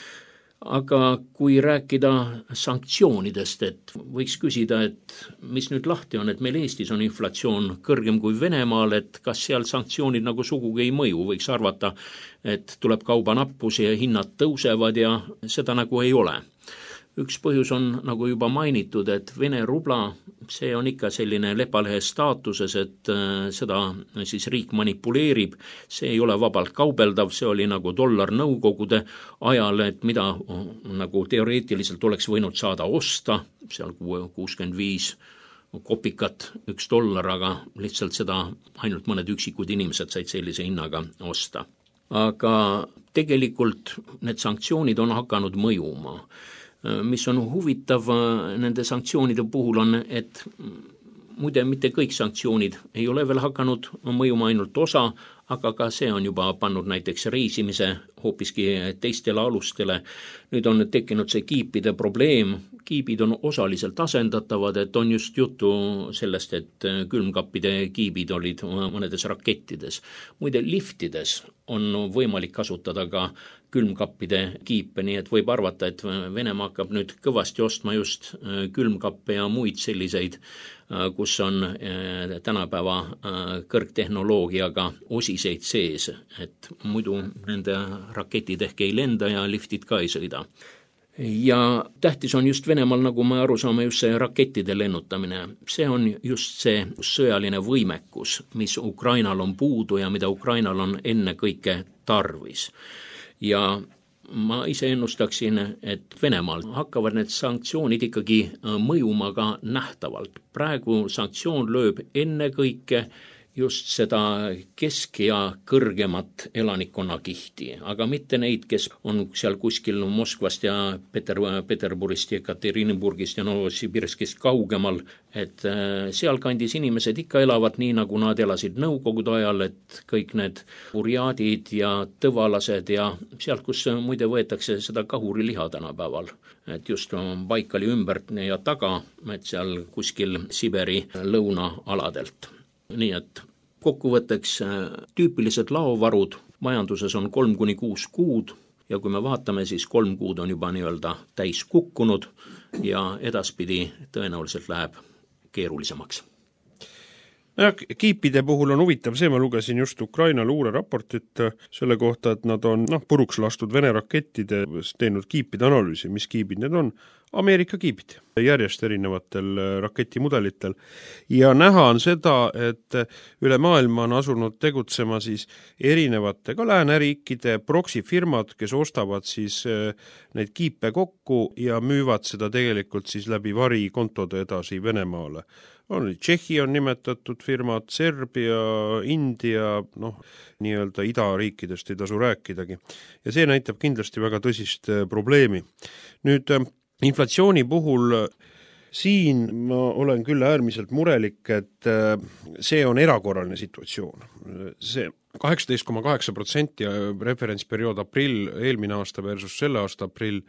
Aga kui rääkida sanktsioonidest, et võiks küsida, et mis nüüd lahti on, et meil Eestis on inflatsioon kõrgem kui Venemaal, et kas seal sanktsioonid nagu sugugi ei mõju, võiks arvata, et tuleb kauba nappusi ja hinnad tõusevad ja seda nagu ei ole. üks põhjus on, nagu juba mainitud, et Vene rubla, see on ikka selline lepalehe staatuses, et seda siis riik manipuleerib, see ei ole vabalt kaubeldav, see oli nagu dollar nõukogude ajal, et mida nagu teoreetiliselt oleks võinud saada osta, seal kuuskümmend viis kopikat, üks dollar, aga lihtsalt seda ainult mõned üksikud inimesed said sellise hinnaga osta. Aga tegelikult need sanktsioonid on hakanud mõjuma. Mis on huvitav nende sanktsioonide puhul on, et muide mitte kõik sanktsioonid ei ole veel hakanud mõjuma, ainult osa, aga ka see on juba pannud näiteks reisimise hoopiski teistele alustele. Nüüd on tekkinud see kiipide probleem, kiibid on osaliselt asendatavad, et on just juttu sellest, et külmkappide kiibid olid mõnedes rakettides. Muide, liftides on võimalik kasutada ka külmkappide kiipe, nii et võib arvata, et Venemaa hakkab nüüd kõvasti ostma just külmkappe ja muid selliseid, kus on tänapäeva kõrgtehnoloogiaga osiseid sees, et muidu nende raketid ehk ei lenda ja liftid ka ei sõida. Ja tähtis on just Venemaal, nagu me aru saame, just see rakettide lennutamine. See on just see sõjaline võimekus, mis Ukrainal on puudu ja mida Ukrainal on enne kõike tarvis. Ja ma ise ennustaksin, et Venemaal hakkavad need sanktsioonid ikkagi mõjuma ka nähtavalt. Praegu sanktsioon lööb enne kõike just seda kesk- ja kõrgemat elanikkonnakihti, aga mitte neid, kes on seal kuskil Moskvast ja Peter, Peterburist ja Ekaterinburgist ja Novosibirskist kaugemal, et sealkandis inimesed ikka elavad nii, nagu nad elasid nõukogude ajal, et kõik need burjadid ja tõvalased ja sealt, kus muide võetakse seda kahuriliha tänapäeval, et just Baikali ümbert ja taga, et seal kuskil Siberi lõunaaladelt. Nii et kokkuvõtteks tüüpilised laovarud majanduses on kolm kuni kuus kuud ja kui me vaatame, siis kolm kuud on juba nii-öelda täis kukkunud ja edaspidi tõenäoliselt läheb keerulisemaks. Ja, kiipide puhul on huvitav see, ma lugesin just Ukraina luureraportit selle kohta, et nad on noh, puruks lastud Vene rakettide teinud kiipide analüüsi, mis kiibid need on, Ameerika kiibid järjest erinevatel raketimudelitel ja näha on seda, et üle maailma on asunud tegutsema siis erinevate ka lääneriikide proksifirmad, kes ostavad siis neid kiipe kokku ja müüvad seda tegelikult siis läbi varikontode edasi Venemaale. On, Tšehhi on nimetatud firmad, Serbia, India, noh, nii-öelda idariikidest ei tasu rääkidagi. Ja see näitab kindlasti väga tõsist probleemi. Nüüd inflatsiooni puhul siin ma olen küll äärmiselt murelik, et see on erakorraline situatsioon. See kaheksateist koma kaheksa protsenti referentsperiood aprill, eelmine aasta versus selle aasta aprill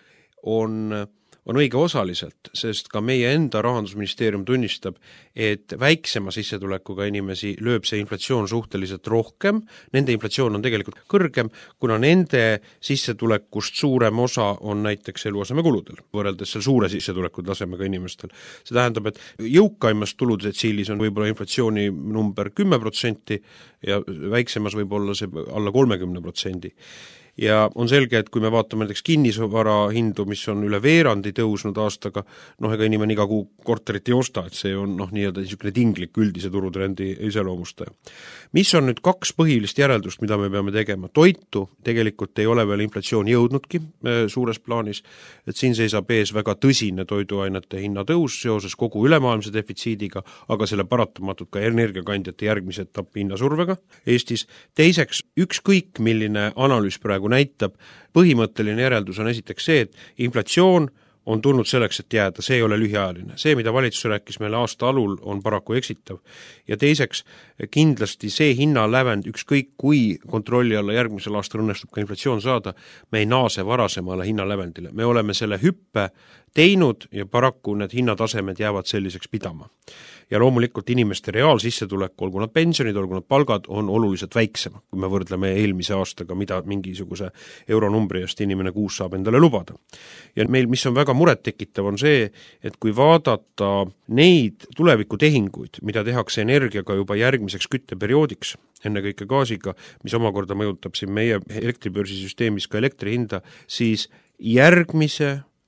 on on õige osaliselt, sest ka meie enda Rahandusministeerium tunnistab, et väiksema sissetulekuga inimesi lööb see inflatsioon suhteliselt rohkem, nende inflatsioon on tegelikult kõrgem, kuna nende sissetulekust suurem osa on näiteks eluasemekuludel, võrreldes seal suure sissetuleku tasemega inimestel. See tähendab, et jõukaimast tuludetsiilis on võib-olla inflatsiooni number kümme protsenti ja väiksemas võib olla see alla kolmekümne protsendi. Ja on selge, et kui me vaatame näiteks kinnisvara hindu, mis on üle veerandi tõusnud aastaga, noh ega inimene iga kuu korterit ei osta, et see on noh nii-öelda niisugune tinglik üldise turutrendi iseloomustaja. Mis on nüüd kaks põhilist järeldust, mida me peame tegema? Toitu tegelikult ei ole veel inflatsioon jõudnudki suures plaanis, et siin seisab ees väga tõsine toiduainete hinnatõus seoses kogu ülemaailmse defitsiidiga, aga selle paratamatult ka energiakandjate järgmise etapi hinnasurvega Eestis. Teiseks, ükskõik milline analüüs praegu näitab, põhimõtteline järeldus on esiteks see, et inflatsioon on tulnud selleks, et jääda, see ei ole lühiajaline. See, mida valitsus rääkis meile aasta alul, on paraku eksitav. Ja teiseks, kindlasti see hinnalävend, ükskõik kui kontrolli alla järgmisel aastal õnnestub ka inflatsioon saada, me ei naase varasemale hinnalävendile. Me oleme selle hüppe teinud ja paraku need hinnatasemed jäävad selliseks pidama. Ja loomulikult inimeste reaalsissetulek, olgu nad pensionid, olgu nad palgad, on oluliselt väiksem, kui me võrdleme eelmise aastaga, mida mingisuguse euronumbri eest inimene kuus saab endale lubada. Ja meil, mis on väga muret tekitav, on see, et kui vaadata neid tulevikutehinguid, mida tehakse energiaga juba järgmiseks kütteperioodiks, ennekõike gaasiga, mis omakorda mõjutab siin meie elektribörsisüsteemis ka elektri hinda, siis järgmise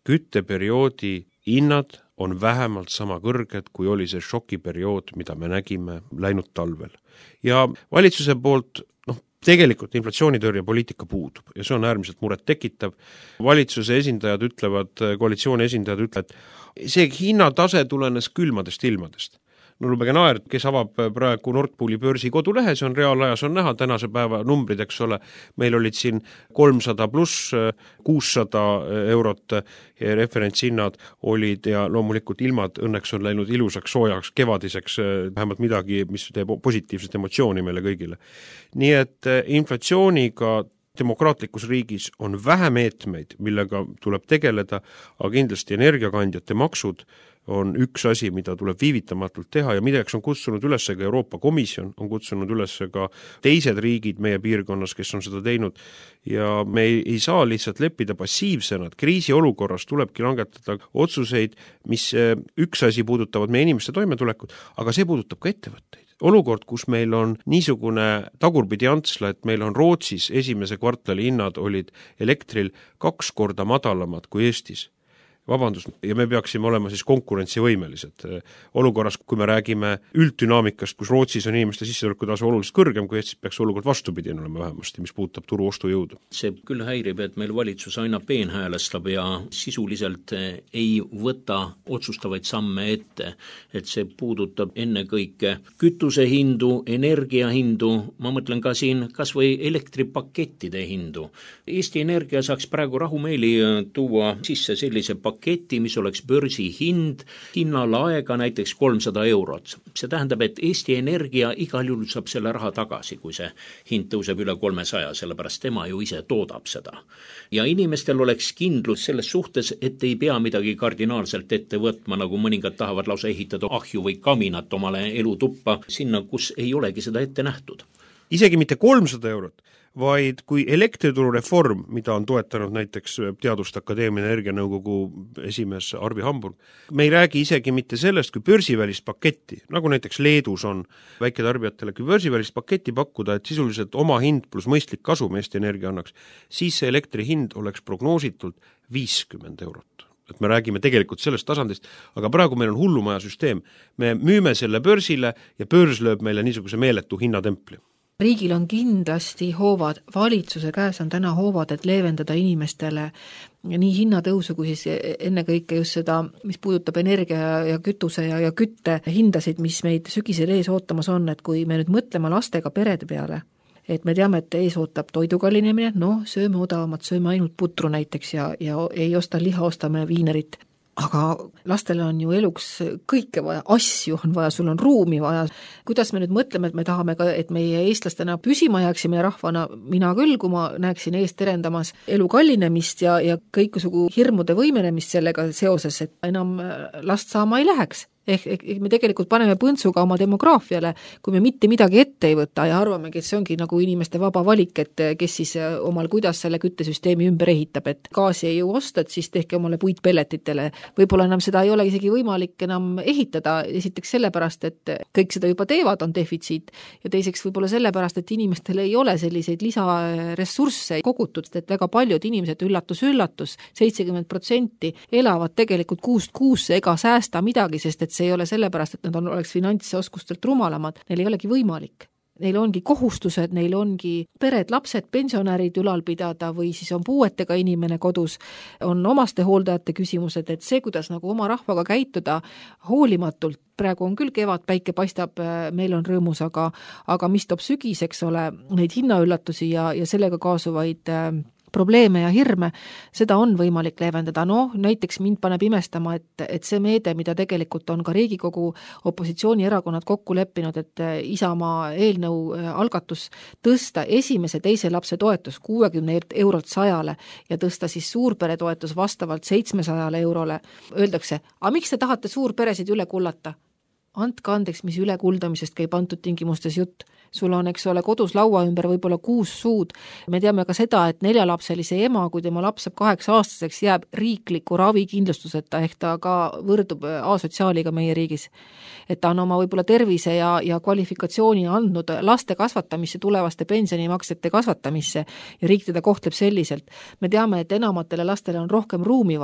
kütteperioodi hinnad on vähemalt sama kõrged, kui oli see šokiperiood, mida me nägime läinud talvel. Ja valitsuse poolt, noh, tegelikult inflatsioonitõrjepoliitika puudub ja see on äärmiselt muret tekitav. Valitsuse esindajad ütlevad, koalitsiooni esindajad ütlevad, et see hinnatase tulenes külmadest ilmadest. No lubage naerd, kes avab praegu Nord Pooli börsi kodulehe, see on reaalajas on näha, tänase päeva numbrid, eks ole, meil olid siin kolmsada pluss kuussada eurot referentsinnad olid ja loomulikult ilmad õnneks on läinud ilusaks, soojaks, kevadiseks, vähemalt midagi, mis teeb positiivset emotsiooni meile kõigile. Nii et inflatsiooniga demokraatlikus riigis on vähe meetmeid, millega tuleb tegeleda, aga kindlasti energiakandjate maksud on üks asi, mida tuleb viivitamatult teha ja milleks on kutsunud üles ka Euroopa Komisjon, on kutsunud üles ka teised riigid meie piirkonnas, kes on seda teinud ja me ei, ei saa lihtsalt leppida passiivsena, et kriisiolukorras tulebki langetada otsuseid, mis üks asi puudutavad meie inimeste toimetulekut, aga see puudutab ka ettevõtteid. Olukord, kus meil on niisugune tagurpidi antsla, et meil on Rootsis esimese kvartali hinnad olid elektril kaks korda madalamad kui Eestis. Vabandust, ja me peaksime olema siis konkurentsivõimelised. Olukorras, kui me räägime ülddünaamikast, kus Rootsis on inimeste sissetulekutasu oluliselt kõrgem, kui Eestis peaks olukord vastupidine olema vähemasti, mis puudutab turu ostujõudu. See küll häirib, et meil valitsus aina peenhäälestab ja sisuliselt ei võta otsustavaid samme ette, et see puudutab ennekõike kütusehindu, energiahindu, ma mõtlen ka siin kas või elektripakettide hindu. Eesti Energia saaks praegu rahumeeli tuua sisse sellise paketi, paketi, mis oleks börsi hind, hinnalaega näiteks kolmsada eurot. See tähendab, et Eesti Energia igal juhul saab selle raha tagasi, kui see hind tõuseb üle kolmesaja, sellepärast tema ju ise toodab seda. Ja inimestel oleks kindlus selles suhtes, et ei pea midagi kardinaalselt ette võtma, nagu mõningad tahavad lausa ehitada ahju või kaminat omale elutuppa sinna, kus ei olegi seda ette nähtud. Isegi mitte kolmsada eurot, vaid kui elektrituru reform, mida on toetanud näiteks Teaduste Akadeemia Energianõukogu esimees Arvi Hamburg, me ei räägi isegi mitte sellest, kui börsivälist paketti, nagu näiteks Leedus on väiketarbijatele, kui börsivälist paketti pakkuda, et sisuliselt oma hind pluss mõistlik kasum Eesti Energia annaks, siis see elektri hind oleks prognoositult viiskümmend eurot. Et me räägime tegelikult sellest tasandist, aga praegu meil on hullumaja süsteem. Me müüme selle börsile ja börs lööb meile niisuguse meeletu hinnatempli. Riigil on kindlasti hoovad, valitsuse käes on täna hoovad, et leevendada inimestele nii hinnatõusu kui siis ennekõike just seda, mis puudutab energia ja kütuse ja, ja kütte hindasid, mis meid sügisel ees ootamas on, et kui me nüüd mõtleme lastega perede peale, et me teame, et ees ootab toidu kallinemine, noh, sööme odavamat, sööme ainult putru näiteks ja, ja ei osta liha, ostame viinerit. Aga lastele on ju eluks kõike vaja, asju on vaja, sul on ruumi vaja. Kuidas me nüüd mõtleme, et me tahame ka, et meie eestlastena püsima jääksime rahvana, mina küll, kui ma näeksin eest terendamas elu kallinemist ja, ja kõikusugu hirmude võimenemist sellega seoses, et enam last saama ei läheks. Ehk, ehk me tegelikult paneme põntsuga oma demograafiale, kui me mitte midagi ette ei võta ja arvamegi, et see ongi nagu inimeste vaba valik, et kes siis omal kuidas selle küttesüsteemi ümber ehitab, et gaasi ei jõu osta, et siis tehke omale puitpelletitele. Võib-olla enam seda ei ole isegi võimalik enam ehitada, esiteks sellepärast, et kõik seda juba teevad, on defitsiit ja teiseks võib-olla sellepärast, et inimestel ei ole selliseid lisaressursse kogutud, et väga paljud inimesed üllatus, üllatus, seitsekümmend protsenti elavad tegelikult kuust kuusse ega säästa midagi, sest et see ei ole sellepärast, et nad on, oleks finantsoskustelt rumalamad, neil ei olegi võimalik. Neil ongi kohustused, neil ongi pered, lapsed, pensionärid ülal pidada või siis on puuetega inimene kodus, on omaste hooldajate küsimused, et see, kuidas nagu oma rahvaga käituda hoolimatult, praegu on küll kevad, päike paistab, meil on rõõmus, aga, aga mis toob sügiseks ole neid hinnaüllatusi ja, ja sellega kaasuvaid probleeme ja hirme, seda on võimalik leevendada. No näiteks mind paneb imestama, et, et see meede, mida tegelikult on ka Riigikogu opositsioonierakonnad kokku leppinud, et Isamaa eelnõu algatus tõsta esimese teise lapse toetus kuuekümne eurolt sajale ja tõsta siis suurpere toetus vastavalt seitsmesajale eurole. Öeldakse, aga miks te tahate suurperesid üle kullata? Andke andeks, mis ülekuldamisest käib antud tingimustes jutt. Sul on, eks ole, kodus laua ümber võib-olla kuus suud. Me teame ka seda, et neljalapselise ema, kui tema laps saab kaheksa aastaseks, jääb riikliku ravikindlustuseta, ehk ta ka võrdub asotsiaaliga meie riigis. Et ta on oma võib-olla tervise ja, ja kvalifikatsiooni andnud laste kasvatamisse, tulevaste pensionimaksete kasvatamisse ja riik teda kohtleb selliselt. Me teame, et enamatele lastele on rohkem ruumi vaja.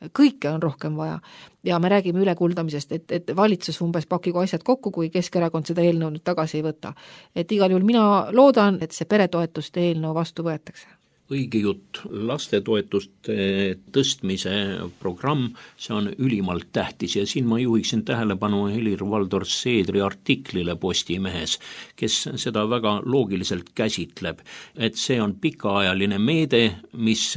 kõike on rohkem vaja. Ja me räägime ülekuldamisest, et, et valitsus umbes pakigu asjad kokku, kui Keskerakond seda eelnõu nüüd tagasi ei võta. Et igal juhul mina loodan, et see peretoetuste eelnõu vastu võetakse. Õige jutt, lastetoetuste tõstmise programm, see on ülimalt tähtis ja siin ma juhiksin tähelepanu Helir-Valdor Seedri artiklile Postimehes, kes seda väga loogiliselt käsitleb, et see on pikaajaline meede, mis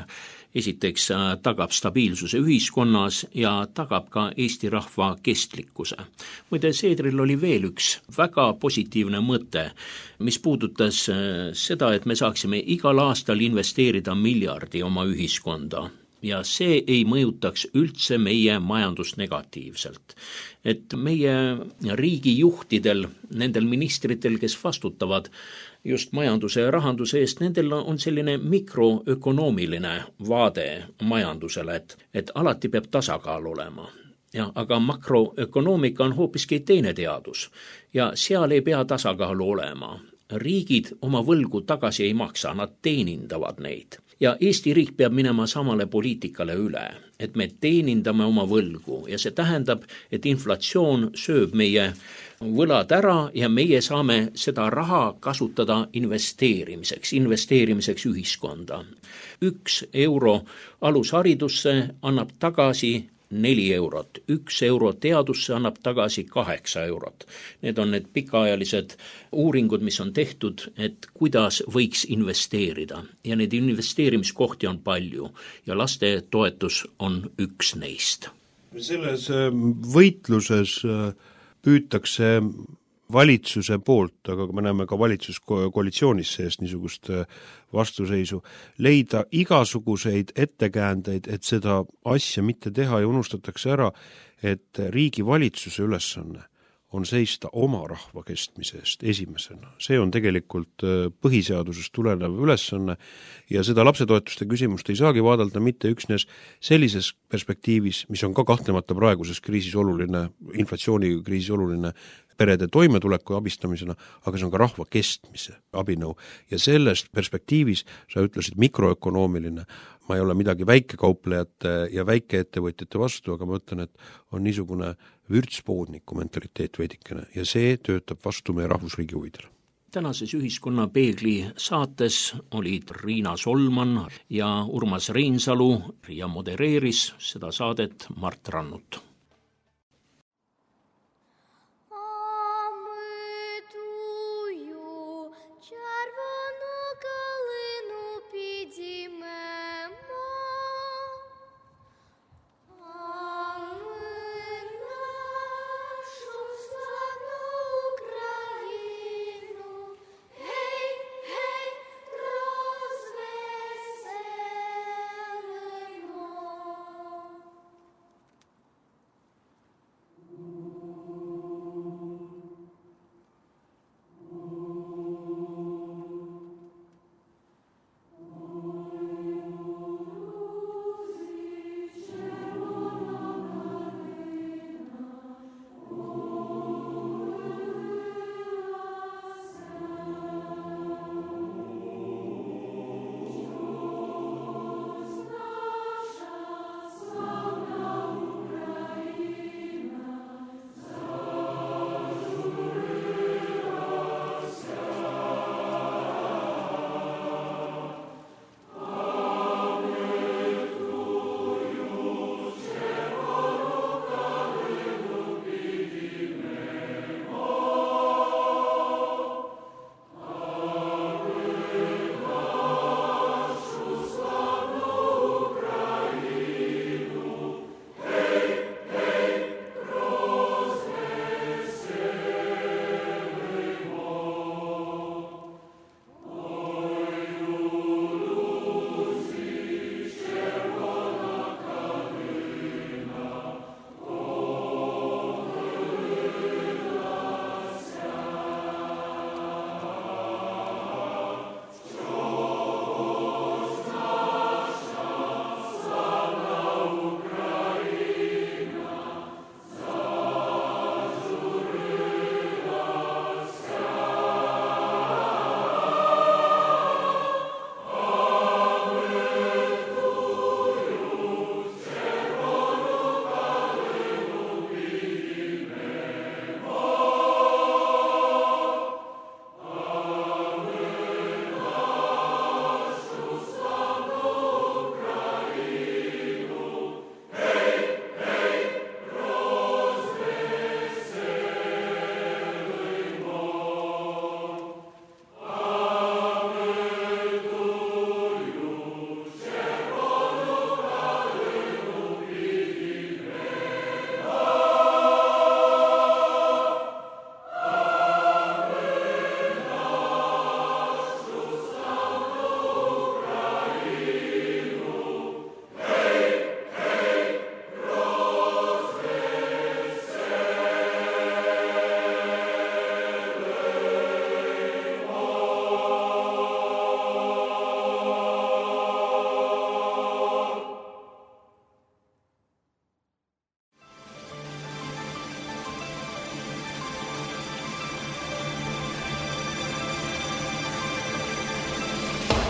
esiteks tagab stabiilsuse ühiskonnas ja tagab ka Eesti rahva kestlikkuse. Muide, Seedril oli veel üks väga positiivne mõte, mis puudutas seda, et me saaksime igal aastal investeerida miljardi oma ühiskonda ja see ei mõjutaks üldse meie majandust negatiivselt. Et meie riigijuhtidel, nendel ministritel, kes vastutavad just majanduse ja rahanduse eest, nendel on selline mikroökonoomiline vaade majandusele, et, et alati peab tasakaal olema. Ja, aga makroökonoomika on hoopiski teine teadus ja seal ei pea tasakaalu olema. Riigid oma võlgu tagasi ei maksa, nad teenindavad neid. Ja Eesti riik peab minema samale poliitikale üle, et me teenindame oma võlgu ja see tähendab, et inflatsioon sööb meie võlad ära ja meie saame seda raha kasutada investeerimiseks, investeerimiseks ühiskonda. Üks euro alusharidusse annab tagasi neli eurot, üks euro teadusse annab tagasi kaheksa eurot. Need on need pikaajalised uuringud, mis on tehtud, et kuidas võiks investeerida. Ja need investeerimiskohti on palju ja laste toetus on üks neist. Selles võitluses püütakse valitsuse poolt, aga me näeme ka valitsuskoalitsioonis sees niisugust vastuseisu, leida igasuguseid ettekäändeid, et seda asja mitte teha ja unustatakse ära, et riigi valitsuse ülesanne on seista oma rahva kestmise eest esimesena. See on tegelikult põhiseadusest tulenev ülesanne ja seda lapsetoetuste küsimust ei saagi vaadelda mitte üksnes sellises perspektiivis, mis on ka kahtlemata praeguses kriisis oluline, inflatsioonikriisis oluline perede toimetuleku abistamisena, aga see on ka rahva kestmise abinõu. Ja sellest perspektiivis, sa ütlesid mikroökonoomiline, ma ei ole midagi väikekauplejate ja väikeettevõtjate vastu, aga ma ütlen, et on niisugune vürtspoodniku mentaliteet veidikene ja see töötab vastu meie rahvusriigi huvidele. Tänases Ühiskonna Peegli saates olid Riina Solman ja Urmas Reinsalu ja modereeris seda saadet Mart Rannut.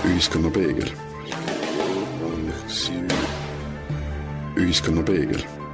ühiskonna peegel. ühiskonna peegel